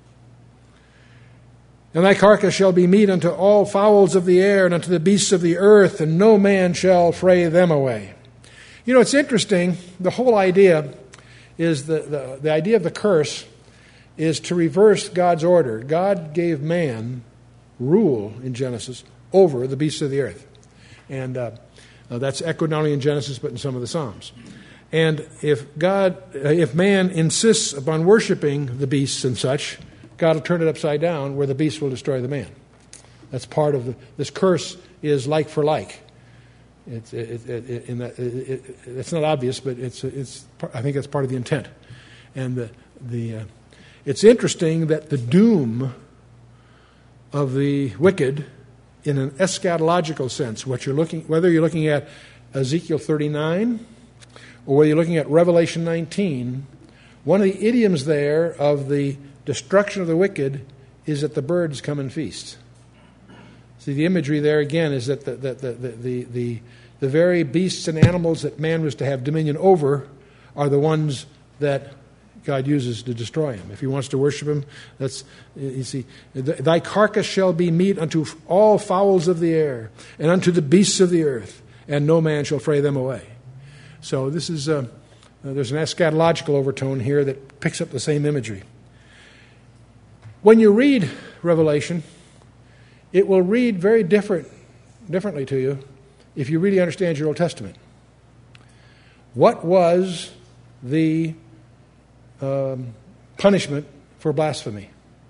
And thy carcass shall be meat unto all fowls of the air, and unto the beasts of the earth, and no man shall fray them away. You know, it's interesting. The whole idea is the, the, the idea of the curse is to reverse God's order. God gave man rule in Genesis over the beasts of the earth. And uh, uh, that's echoed not only in Genesis but in some of the Psalms. And if God, uh, if man insists upon worshiping the beasts and such, God will turn it upside down where the beast will destroy the man. That's part of the, this curse is like for like. It's, it, it, it, in that, it, it, it's not obvious, but it's, it's, I think that's part of the intent. And the, the, uh, it's interesting that the doom of the wicked, in an eschatological sense, what you're looking, whether you're looking at Ezekiel thirty-nine or whether you're looking at Revelation nineteen, one of the idioms there of the destruction of the wicked is that the birds come and feast. See, the imagery there again is that the the, the, the, the, the very beasts and animals that man was to have dominion over are the ones that God uses to destroy him. If he wants to worship him, that's, you see, thy carcass shall be meat unto all fowls of the air, and unto the beasts of the earth, and no man shall fray them away. So this is, uh, there's an eschatological overtone here that picks up the same imagery. When you read Revelation, it will read very different, differently to you if you really understand your Old Testament. What was the um, punishment for blasphemy?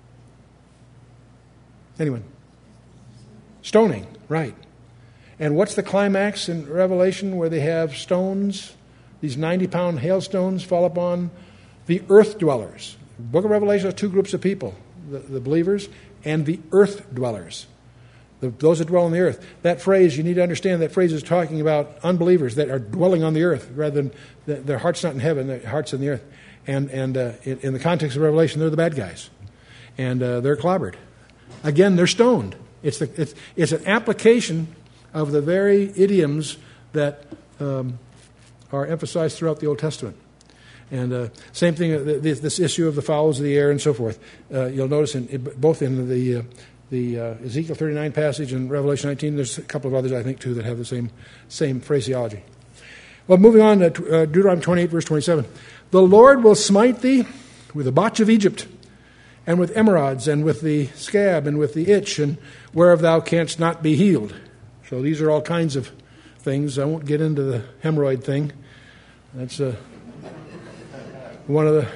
Anyone? Stoning, right. And what's the climax in Revelation where they have stones, these ninety-pound hailstones fall upon the earth dwellers? The book of Revelation has two groups of people, the, the believers and the earth dwellers, the, those that dwell on the earth. That phrase, you need to understand that phrase is talking about unbelievers that are dwelling on the earth rather than the, their heart's not in heaven, their heart's in the earth. And, and uh, in, in the context of Revelation, they're the bad guys. And uh, they're clobbered. Again, they're stoned. It's, the, it's, it's an application of the very idioms that um, are emphasized throughout the Old Testament. And uh, same thing, uh, this, this issue of the fowls of the air and so forth. Uh, you'll notice in, in both in the uh, the uh, Ezekiel thirty-nine passage and Revelation nineteen, there's a couple of others, I think, too, that have the same same phraseology. Well, moving on to uh, Deuteronomy twenty-eight, verse twenty-seven. The Lord will smite thee with the botch of Egypt, and with emerods, and with the scab, and with the itch, and whereof thou canst not be healed. So these are all kinds of things. I won't get into the hemorrhoid thing. That's uh, one of the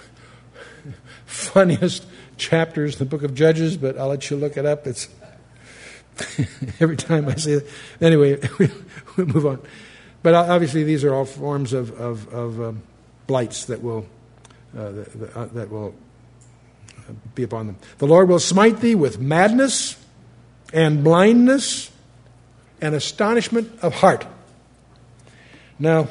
funniest chapters in the book of Judges, but I'll let you look it up. It's every time I say it. Anyway, we'll move on. But obviously these are all forms of, of, of um, blights that will uh, that, uh, that will be upon them. The Lord will smite thee with madness and blindness and astonishment of heart. Now,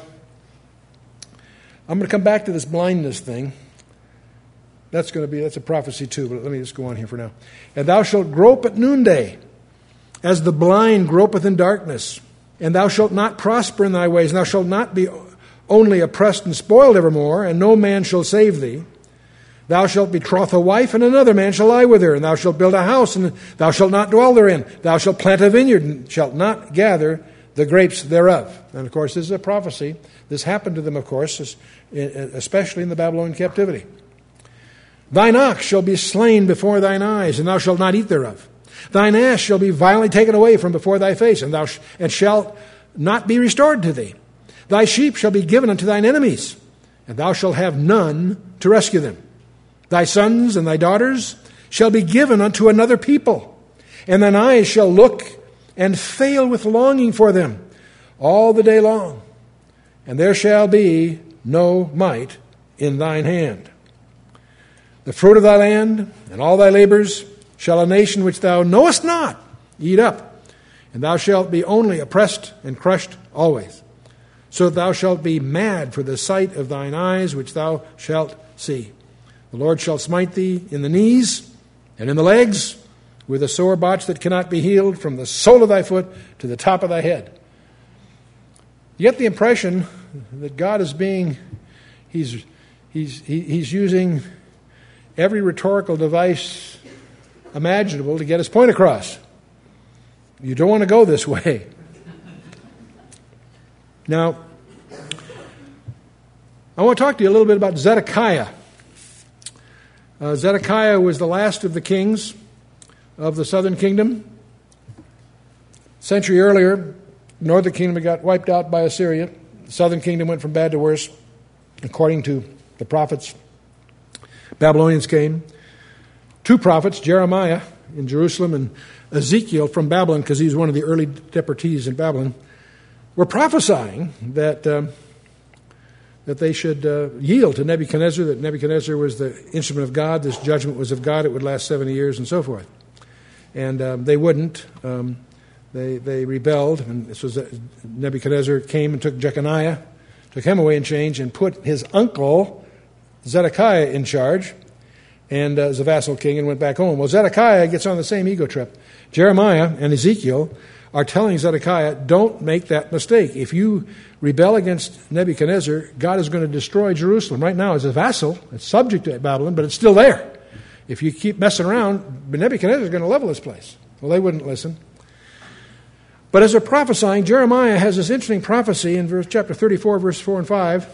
I'm going to come back to this blindness thing. That's going to be, that's a prophecy too, but let me just go on here for now. And thou shalt grope at noonday, as the blind gropeth in darkness. And thou shalt not prosper in thy ways, and thou shalt not be only oppressed and spoiled evermore, and no man shall save thee. Thou shalt betroth a wife, and another man shall lie with her. And thou shalt build a house, and thou shalt not dwell therein. Thou shalt plant a vineyard, and shalt not gather the grapes thereof. And of course, this is a prophecy. This happened to them, of course, especially in the Babylonian captivity. Thine ox shall be slain before thine eyes, and thou shalt not eat thereof. Thine ass shall be violently taken away from before thy face, and thou sh- and shalt not be restored to thee. Thy sheep shall be given unto thine enemies, and thou shalt have none to rescue them. Thy sons and thy daughters shall be given unto another people, and thine eyes shall look and fail with longing for them all the day long, and there shall be no might in thine hand. The fruit of thy land and all thy labors shall a nation which thou knowest not eat up, and thou shalt be only oppressed and crushed always. So that thou shalt be mad for the sight of thine eyes which thou shalt see. The Lord shall smite thee in the knees and in the legs with a sore botch that cannot be healed from the sole of thy foot to the top of thy head. You get the impression that God is being, he's, he's, he's using every rhetorical device imaginable to get his point across. You don't want to go this way. Now, I want to talk to you a little bit about Zedekiah. Uh, Zedekiah was the last of the kings of the southern kingdom. A century earlier, the northern kingdom got wiped out by Assyria. The southern kingdom went from bad to worse. According to the prophets, Babylonians came. Two prophets, Jeremiah in Jerusalem and Ezekiel from Babylon, because he was one of the early deportees in Babylon, were prophesying that um, that they should uh, yield to Nebuchadnezzar, that Nebuchadnezzar was the instrument of God, this judgment was of God, it would last seventy years, and so forth. And um, they wouldn't. Um, they they rebelled, and this was uh, Nebuchadnezzar came and took Jeconiah, took him away in chains, and put his uncle Zedekiah in charge, and uh, as a vassal king, and went back home. Well, Zedekiah gets on the same ego trip. Jeremiah and Ezekiel are telling Zedekiah, don't make that mistake. If you rebel against Nebuchadnezzar, God is going to destroy Jerusalem. Right now, it's a vassal. It's subject to Babylon, but it's still there. If you keep messing around, Nebuchadnezzar is going to level this place. Well, they wouldn't listen. But as they're prophesying, Jeremiah has this interesting prophecy in verse, chapter thirty-four, verse four and five.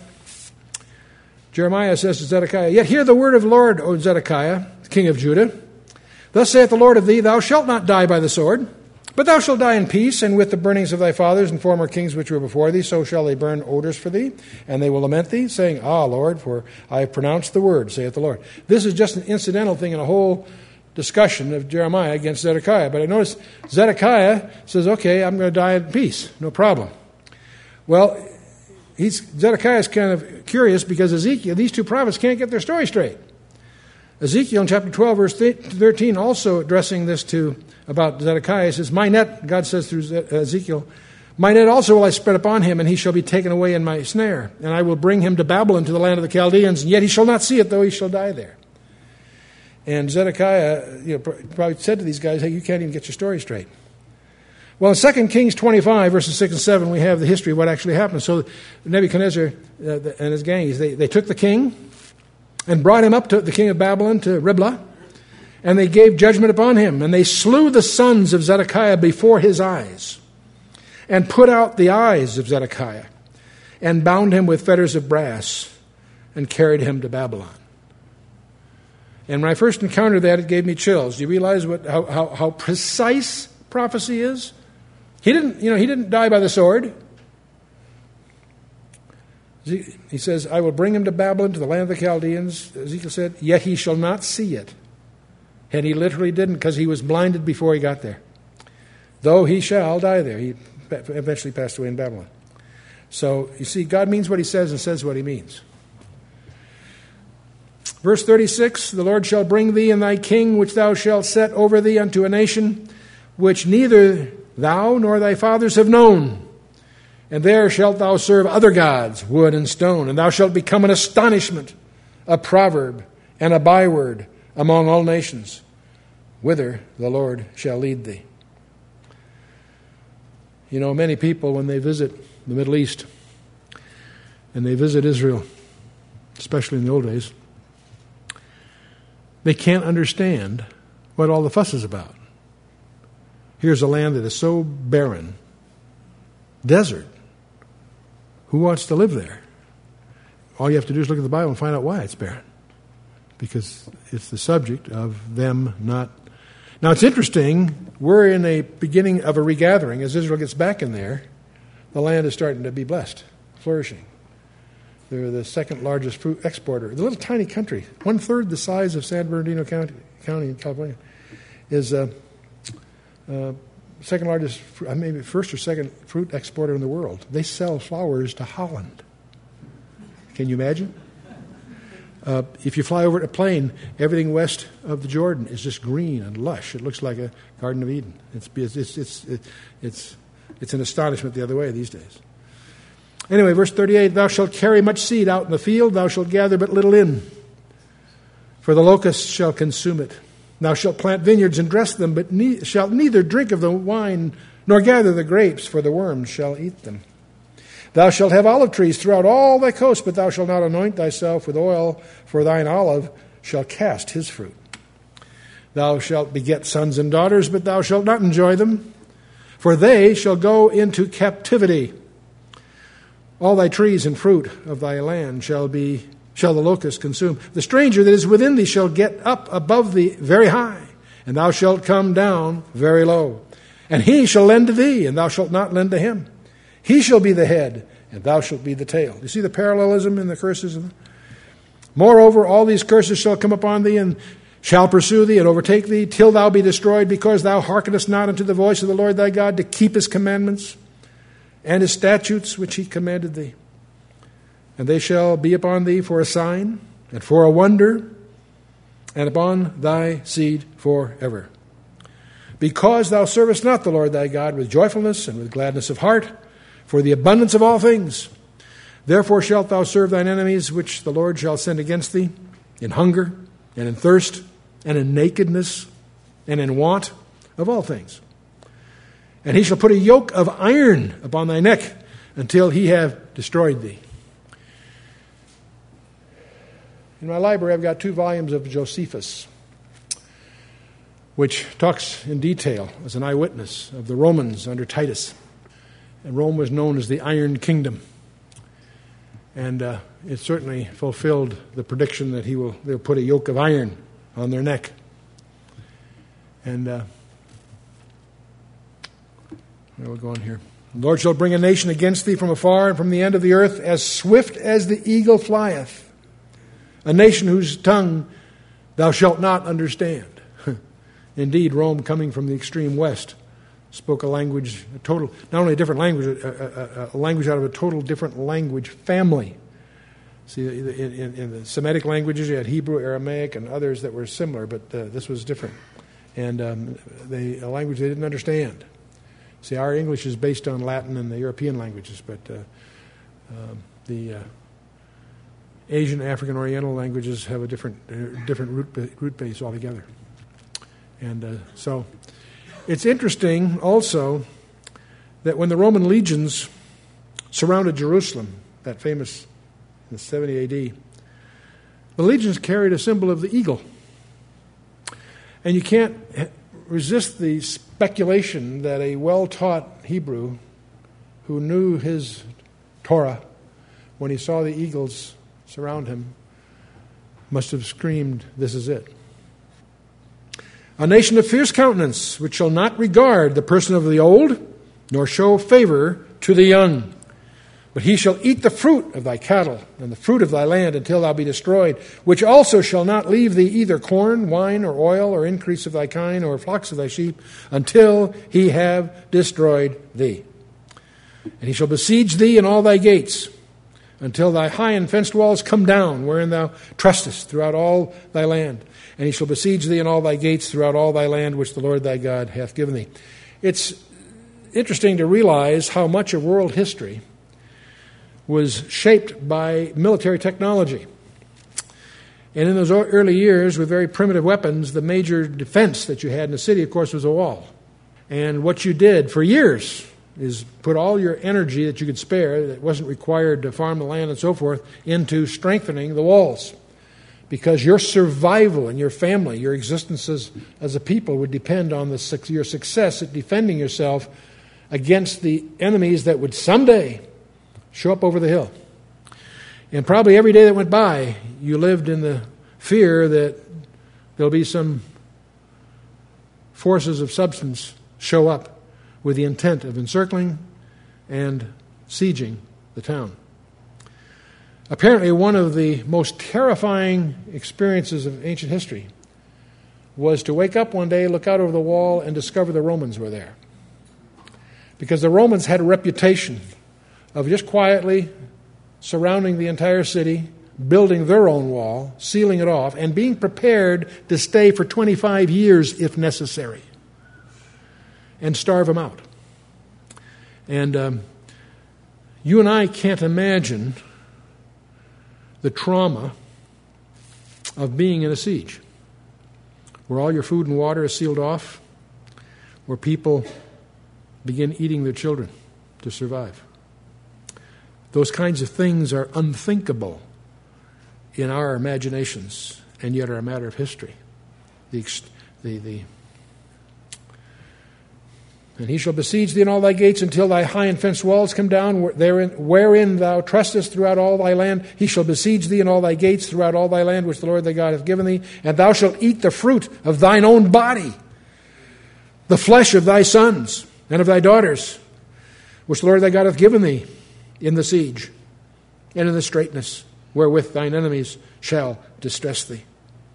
Jeremiah says to Zedekiah, Yet hear the word of the Lord, O Zedekiah, king of Judah. Thus saith the Lord of thee, Thou shalt not die by the sword, but thou shalt die in peace, and with the burnings of thy fathers and former kings which were before thee, so shall they burn odors for thee, and they will lament thee, saying, Ah, Lord, for I have pronounced the word, saith the Lord. This is just an incidental thing in a whole discussion of Jeremiah against Zedekiah. But I notice Zedekiah says, okay, I'm going to die in peace, no problem. Well, he's, Zedekiah is kind of curious because Ezekiel, these two prophets can't get their story straight. Ezekiel in chapter twelve, verse thirteen, also addressing this to about Zedekiah, says, My net, God says through Ezekiel, My net also will I spread upon him, and he shall be taken away in my snare. And I will bring him to Babylon, to the land of the Chaldeans, and yet he shall not see it, though he shall die there. And Zedekiah, you know, probably said to these guys, hey, you can't even get your story straight. Well, in Second Kings twenty-five, verses six and seven, we have the history of what actually happened. So Nebuchadnezzar uh, and his gang, they, they took the king and brought him up to the king of Babylon, to Riblah, and they gave judgment upon him. And they slew the sons of Zedekiah before his eyes, and put out the eyes of Zedekiah, and bound him with fetters of brass, and carried him to Babylon. And when I first encountered that, it gave me chills. Do you realize what how, how, how precise prophecy is? He didn't, you know, he didn't die by the sword. He says, I will bring him to Babylon, to the land of the Chaldeans. Ezekiel said, yet he shall not see it. And he literally didn't, because he was blinded before he got there. Though he shall die there. He eventually passed away in Babylon. So, you see, God means what he says and says what he means. Verse thirty-six, the Lord shall bring thee and thy king, which thou shalt set over thee, unto a nation which neither thou nor thy fathers have known. And there shalt thou serve other gods, wood and stone, and thou shalt become an astonishment, a proverb, and a byword among all nations, whither the Lord shall lead thee. You know, many people, when they visit the Middle East, and they visit Israel, especially in the old days, they can't understand what all the fuss is about. Here's a land that is so barren, desert. Who wants to live there? All you have to do is look at the Bible and find out why it's barren. Because it's the subject of them not... Now, it's interesting. We're in a beginning of a regathering. As Israel gets back in there, the land is starting to be blessed, flourishing. They're the second largest fruit exporter. The little tiny country, one-third the size of San Bernardino County, County in California, is... Uh, Uh, second largest, maybe first or second fruit exporter in the world. They sell flowers to Holland. Can you imagine? Uh, if you fly over a plane, everything west of the Jordan is just green and lush. It looks like a Garden of Eden. It's it's it's it's it's, it's an astonishment the other way these days. Anyway, verse thirty-eight: Thou shalt carry much seed out in the field; thou shalt gather but little in. For the locusts shall consume it. Thou shalt plant vineyards and dress them, but ne- shalt neither drink of the wine nor gather the grapes, for the worms shall eat them. Thou shalt have olive trees throughout all thy coast, but thou shalt not anoint thyself with oil, for thine olive shall cast his fruit. Thou shalt beget sons and daughters, but thou shalt not enjoy them, for they shall go into captivity. All thy trees and fruit of thy land shall be shall the locust consume. The stranger that is within thee shall get up above thee very high, and thou shalt come down very low. And he shall lend to thee, and thou shalt not lend to him. He shall be the head, and thou shalt be the tail. You see the parallelism in the curses? Moreover, all these curses shall come upon thee, and shall pursue thee, and overtake thee, till thou be destroyed, because thou hearkenest not unto the voice of the Lord thy God, to keep his commandments and his statutes which he commanded thee. And they shall be upon thee for a sign, and for a wonder, and upon thy seed forever. Because thou servest not the Lord thy God with joyfulness and with gladness of heart, for the abundance of all things. Therefore shalt thou serve thine enemies, which the Lord shall send against thee, in hunger, and in thirst, and in nakedness, and in want of all things. And he shall put a yoke of iron upon thy neck, until he have destroyed thee. In my library, I've got two volumes of Josephus, which talks in detail as an eyewitness of the Romans under Titus. And Rome was known as the Iron Kingdom. And uh, it certainly fulfilled the prediction that he will they'll put a yoke of iron on their neck. And uh, where are we going here? The Lord shall bring a nation against thee from afar and from the end of the earth, as swift as the eagle flieth. A nation whose tongue thou shalt not understand. Indeed, Rome, coming from the extreme west, spoke a language, a total, not only a different language, a, a, a language out of a total different language family. See, in, in, in the Semitic languages, you had Hebrew, Aramaic, and others that were similar, but uh, this was different. And um, they, a language they didn't understand. See, our English is based on Latin and the European languages, but uh, uh, the... Uh, Asian, African, Oriental languages have a different uh, different root root base altogether. And uh, so it's interesting also that when the Roman legions surrounded Jerusalem, that famous in seventy A D, the legions carried a symbol of the eagle. And you can't resist the speculation that a well-taught Hebrew who knew his Torah, when he saw the eagles surround him, must have screamed, "This is it." A nation of fierce countenance, which shall not regard the person of the old, nor show favor to the young. But he shall eat the fruit of thy cattle, and the fruit of thy land, until thou be destroyed, which also shall not leave thee either corn, wine, or oil, or increase of thy kine, or flocks of thy sheep, until he have destroyed thee. And he shall besiege thee in all thy gates, until thy high and fenced walls come down, wherein thou trustest throughout all thy land. And he shall besiege thee in all thy gates throughout all thy land, which the Lord thy God hath given thee. It's interesting to realize how much of world history was shaped by military technology. And in those early years, with very primitive weapons, the major defense that you had in the city, of course, was a wall. And what you did for years is put all your energy that you could spare, that wasn't required to farm the land and so forth, into strengthening the walls. Because your survival and your family, your existence as, as a people would depend on the, your success at defending yourself against the enemies that would someday show up over the hill. And probably every day that went by, you lived in the fear that there'll be some forces of substance show up with the intent of encircling and sieging the town. Apparently, one of the most terrifying experiences of ancient history was to wake up one day, look out over the wall, and discover the Romans were there. Because the Romans had a reputation of just quietly surrounding the entire city, building their own wall, sealing it off, and being prepared to stay for twenty-five years if necessary and starve them out. And um, you and I can't imagine the trauma of being in a siege, where all your food and water is sealed off, where people begin eating their children to survive. Those kinds of things are unthinkable in our imaginations, and yet are a matter of history. The, the, the, and he shall besiege thee in all thy gates until thy high and fenced walls come down, wherein, wherein thou trustest throughout all thy land. He shall besiege thee in all thy gates throughout all thy land, which the Lord thy God hath given thee. And thou shalt eat the fruit of thine own body, the flesh of thy sons and of thy daughters, which the Lord thy God hath given thee in the siege and in the straitness wherewith thine enemies shall distress thee.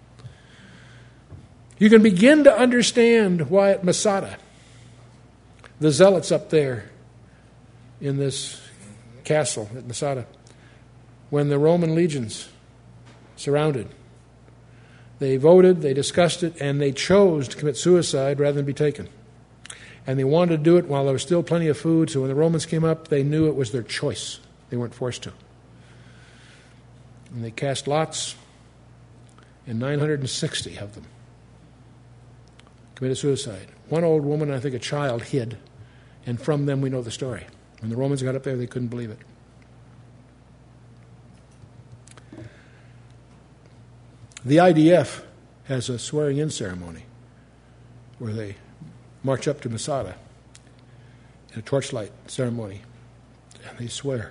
You can begin to understand why at Masada, the zealots up there in this castle at Masada, when the Roman legions surrounded, they voted, they discussed it, and they chose to commit suicide rather than be taken. And they wanted to do it while there was still plenty of food, so when the Romans came up, they knew it was their choice. They weren't forced to. And they cast lots, and nine hundred sixty of them committed suicide. One old woman, and I think a child, hid, and from them we know the story. When the Romans got up there, they couldn't believe it. The I D F has a swearing-in ceremony where they march up to Masada in a torchlight ceremony, and they swear.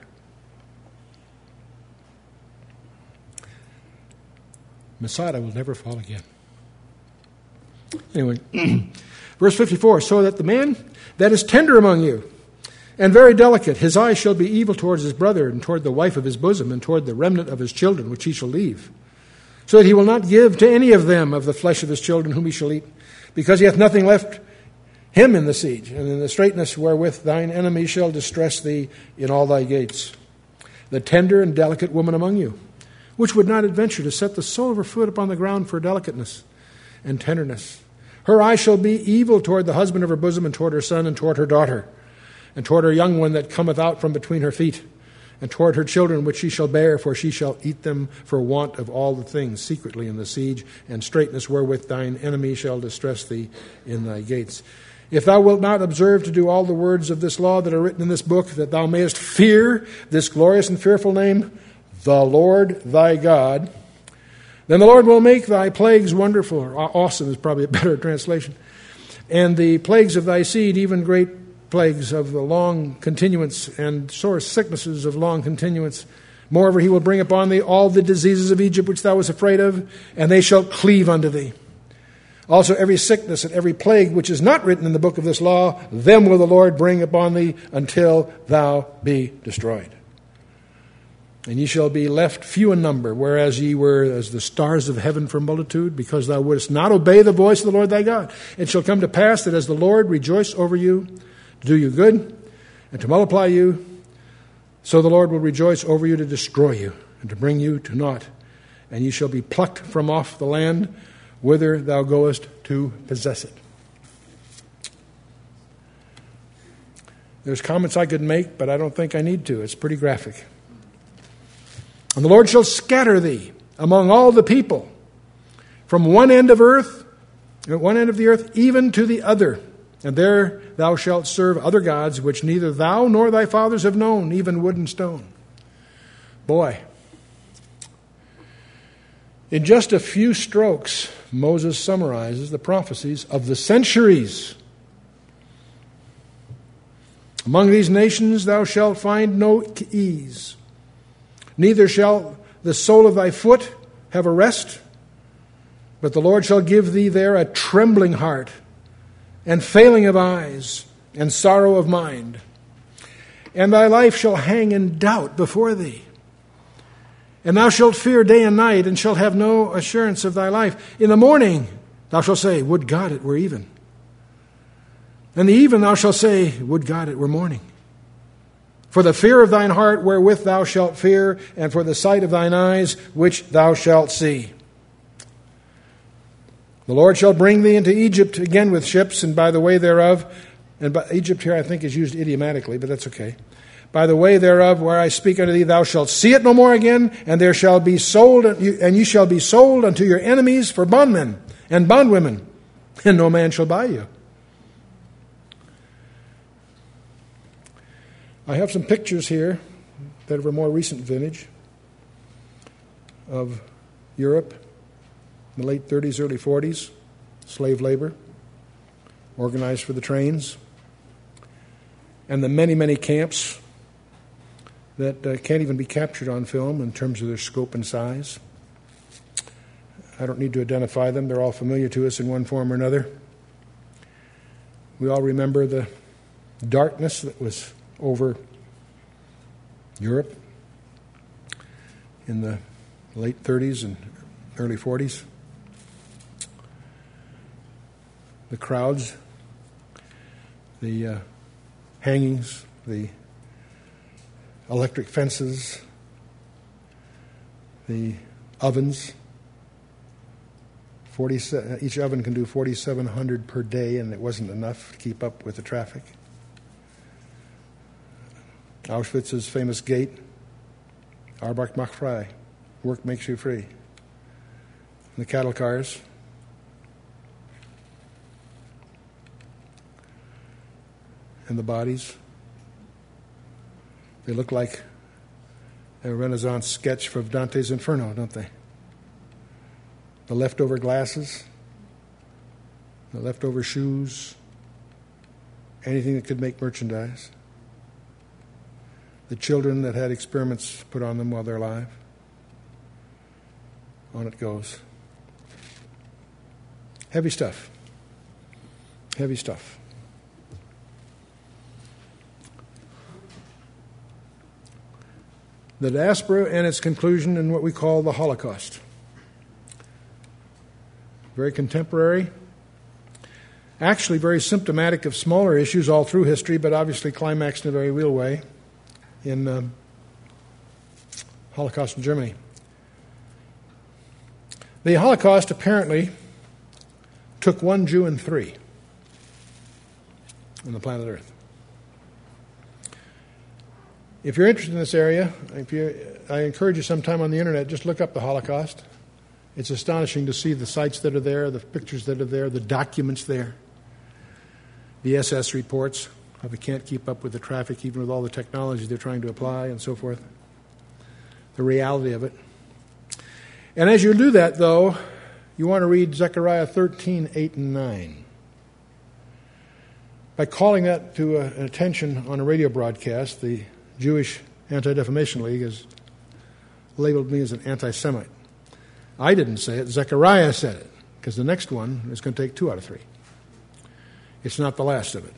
Masada will never fall again. Anyway, verse fifty-four, so that the man that is tender among you and very delicate, his eye shall be evil towards his brother and toward the wife of his bosom and toward the remnant of his children, which he shall leave, so that he will not give to any of them of the flesh of his children whom he shall eat, because he hath nothing left him in the siege, and in the straitness wherewith thine enemy shall distress thee in all thy gates. The tender and delicate woman among you, which would not adventure to set the sole of her foot upon the ground for delicateness and tenderness. Her eye shall be evil toward the husband of her bosom, and toward her son, and toward her daughter, and toward her young one that cometh out from between her feet, and toward her children which she shall bear, for she shall eat them for want of all the things secretly in the siege, and straitness wherewith thine enemy shall distress thee in thy gates. If thou wilt not observe to do all the words of this law that are written in this book, that thou mayest fear this glorious and fearful name, the Lord thy God, then the Lord will make thy plagues wonderful, or awesome is probably a better translation, and the plagues of thy seed, even great plagues of the long continuance, and sore sicknesses of long continuance. Moreover, he will bring upon thee all the diseases of Egypt which thou wast afraid of, and they shall cleave unto thee. Also every sickness and every plague which is not written in the book of this law, them will the Lord bring upon thee until thou be destroyed. And ye shall be left few in number, whereas ye were as the stars of heaven for multitude, because thou wouldest not obey the voice of the Lord thy God. It shall come to pass that as the Lord rejoice over you, to do you good, and to multiply you, so the Lord will rejoice over you to destroy you, and to bring you to naught. And ye shall be plucked from off the land, whither thou goest to possess it. There's comments I could make, but I don't think I need to. It's pretty graphic. And the Lord shall scatter thee among all the people, from one end of earth, at one end of the earth, even to the other. And there thou shalt serve other gods, which neither thou nor thy fathers have known, even wood and stone. Boy. In just a few strokes, Moses summarizes the prophecies of the centuries. Among these nations thou shalt find no ease, neither shall the sole of thy foot have a rest, but the Lord shall give thee there a trembling heart, and failing of eyes, and sorrow of mind. And thy life shall hang in doubt before thee. And thou shalt fear day and night, and shalt have no assurance of thy life. In the morning thou shalt say, would God it were even. And the even thou shalt say, would God it were morning. For the fear of thine heart wherewith thou shalt fear, and for the sight of thine eyes which thou shalt see. The Lord shall bring thee into Egypt again with ships, and by the way thereof, and by, Egypt here I think is used idiomatically, but that's okay. By the way thereof, where I speak unto thee, thou shalt see it no more again, and there shall be sold, and ye shall be sold unto your enemies for bondmen and bondwomen, and no man shall buy you. I have some pictures here that are a more recent vintage of Europe in the late thirties, early forties, slave labor, organized for the trains, and the many, many camps that uh, can't even be captured on film in terms of their scope and size. I don't need to identify them. They're all familiar to us in one form or another. We all remember the darkness that was over Europe in the late thirties and early forties. The crowds, the uh, hangings, the electric fences, the ovens. forty, each oven can do forty-seven hundred per day, and it wasn't enough to keep up with the traffic. Auschwitz's famous gate, Arbeit macht frei, work makes you free. And the cattle cars. And the bodies. They look like a Renaissance sketch from Dante's Inferno, don't they? The leftover glasses, the leftover shoes, anything that could make merchandise. The children that had experiments put on them while they're alive. On it goes. Heavy stuff. Heavy stuff. The diaspora and its conclusion in what we call the Holocaust. Very contemporary. Actually very symptomatic of smaller issues all through history, but obviously climaxed in a very real way in um, Holocaust in Germany. The Holocaust apparently took one Jew in three on the planet Earth. If you're interested in this area, if you, I encourage you sometime on the internet, just look up the Holocaust. It's astonishing to see the sites that are there, the pictures that are there, the documents there. the S S reports, how they can't keep up with the traffic even with all the technology they're trying to apply and so forth. The reality of it. And as you do that, though, you want to read Zechariah thirteen, eight, and nine. By calling that to uh, attention on a radio broadcast, the Jewish Anti-Defamation League has labeled me as an anti-Semite. I didn't say it. Zechariah said it, because the next one is going to take two out of three. It's not the last of it.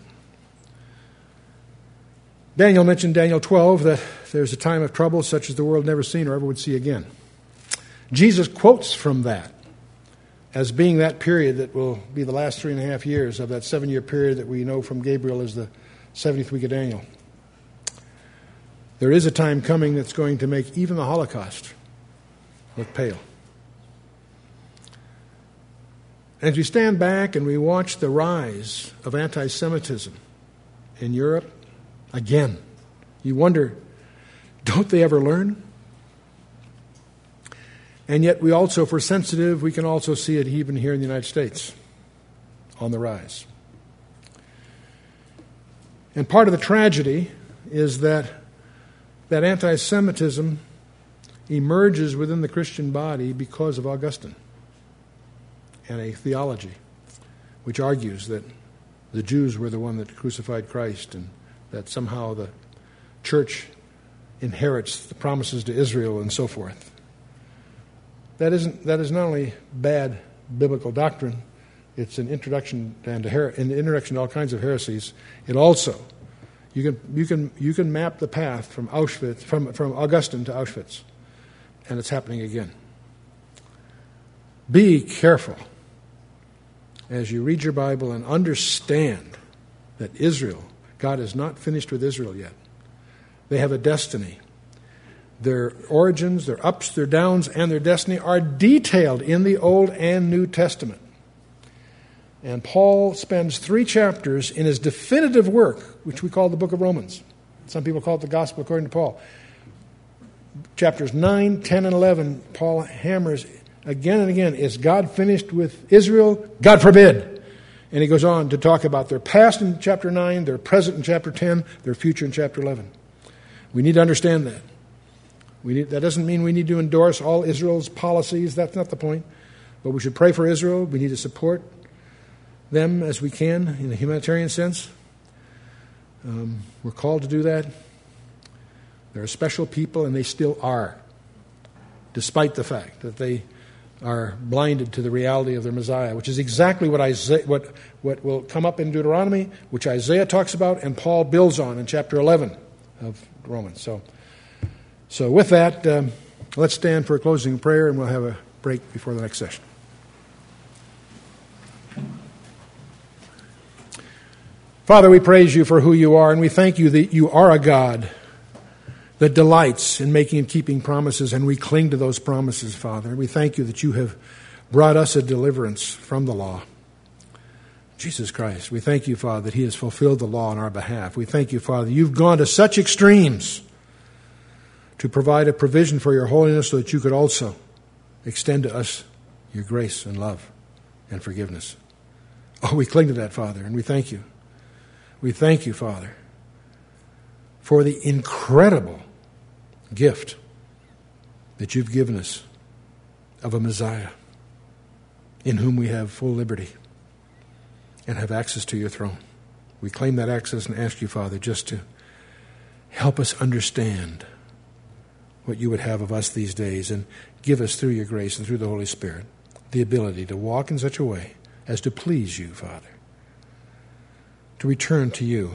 Daniel mentioned Daniel twelve, that there's a time of trouble such as the world never seen or ever would see again. Jesus quotes from that as being that period that will be the last three and a half years of that seven-year period that we know from Gabriel as the seventieth week of Daniel. There is a time coming that's going to make even the Holocaust look pale. As we stand back and we watch the rise of anti-Semitism in Europe, again, you wonder, don't they ever learn? And yet we also, if we're sensitive, we can also see it even here in the United States on the rise. And part of the tragedy is that that anti-Semitism emerges within the Christian body because of Augustine and a theology which argues that the Jews were the one that crucified Christ and that somehow the church inherits the promises to Israel and so forth. That isn't. That is not only bad biblical doctrine; it's an introduction and her- an introduction to all kinds of heresies. It also, you can you can you can map the path from Auschwitz, from from Augustine to Auschwitz, and it's happening again. Be careful as you read your Bible and understand that Israel, God is not finished with Israel yet. They have a destiny. Their origins, their ups, their downs, and their destiny are detailed in the Old and New Testament. And Paul spends three chapters in his definitive work, which we call the book of Romans. Some people call it the Gospel according to Paul. Chapters nine, ten, and eleven, Paul hammers again and again, is God finished with Israel? God forbid. And he goes on to talk about their past in chapter nine, their present in chapter ten, their future in chapter eleven. We need to understand that. We need, that doesn't mean we need to endorse all Israel's policies. That's not the point. But we should pray for Israel. We need to support them as we can in a humanitarian sense. Um, we're called to do that. They're a special people, and they still are, despite the fact that they are blinded to the reality of their Messiah, which is exactly what Isaiah, what, what will come up in Deuteronomy, which Isaiah talks about, and Paul builds on in chapter eleven of Romans. So, so with that, um, let's stand for a closing prayer, and we'll have a break before the next session. Father, we praise you for who you are, and we thank you that you are a God that delights in making and keeping promises, and we cling to those promises, Father. We thank you that you have brought us a deliverance from the law. Jesus Christ, we thank you, Father, that he has fulfilled the law on our behalf. We thank you, Father, you've gone to such extremes to provide a provision for your holiness so that you could also extend to us your grace and love and forgiveness. Oh, we cling to that, Father, and we thank you. We thank you, Father, for the incredible gift that you've given us of a Messiah in whom we have full liberty and have access to your throne. We claim that access and ask you, Father, just to help us understand what you would have of us these days, and give us through your grace and through the Holy Spirit the ability to walk in such a way as to please you, Father, to return to you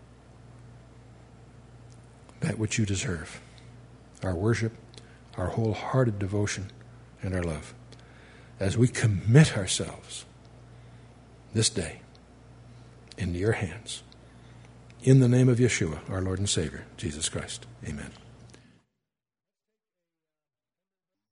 that which you deserve, our worship, our wholehearted devotion, and our love, as we commit ourselves this day into your hands. In the name of Yeshua, our Lord and Savior, Jesus Christ. Amen.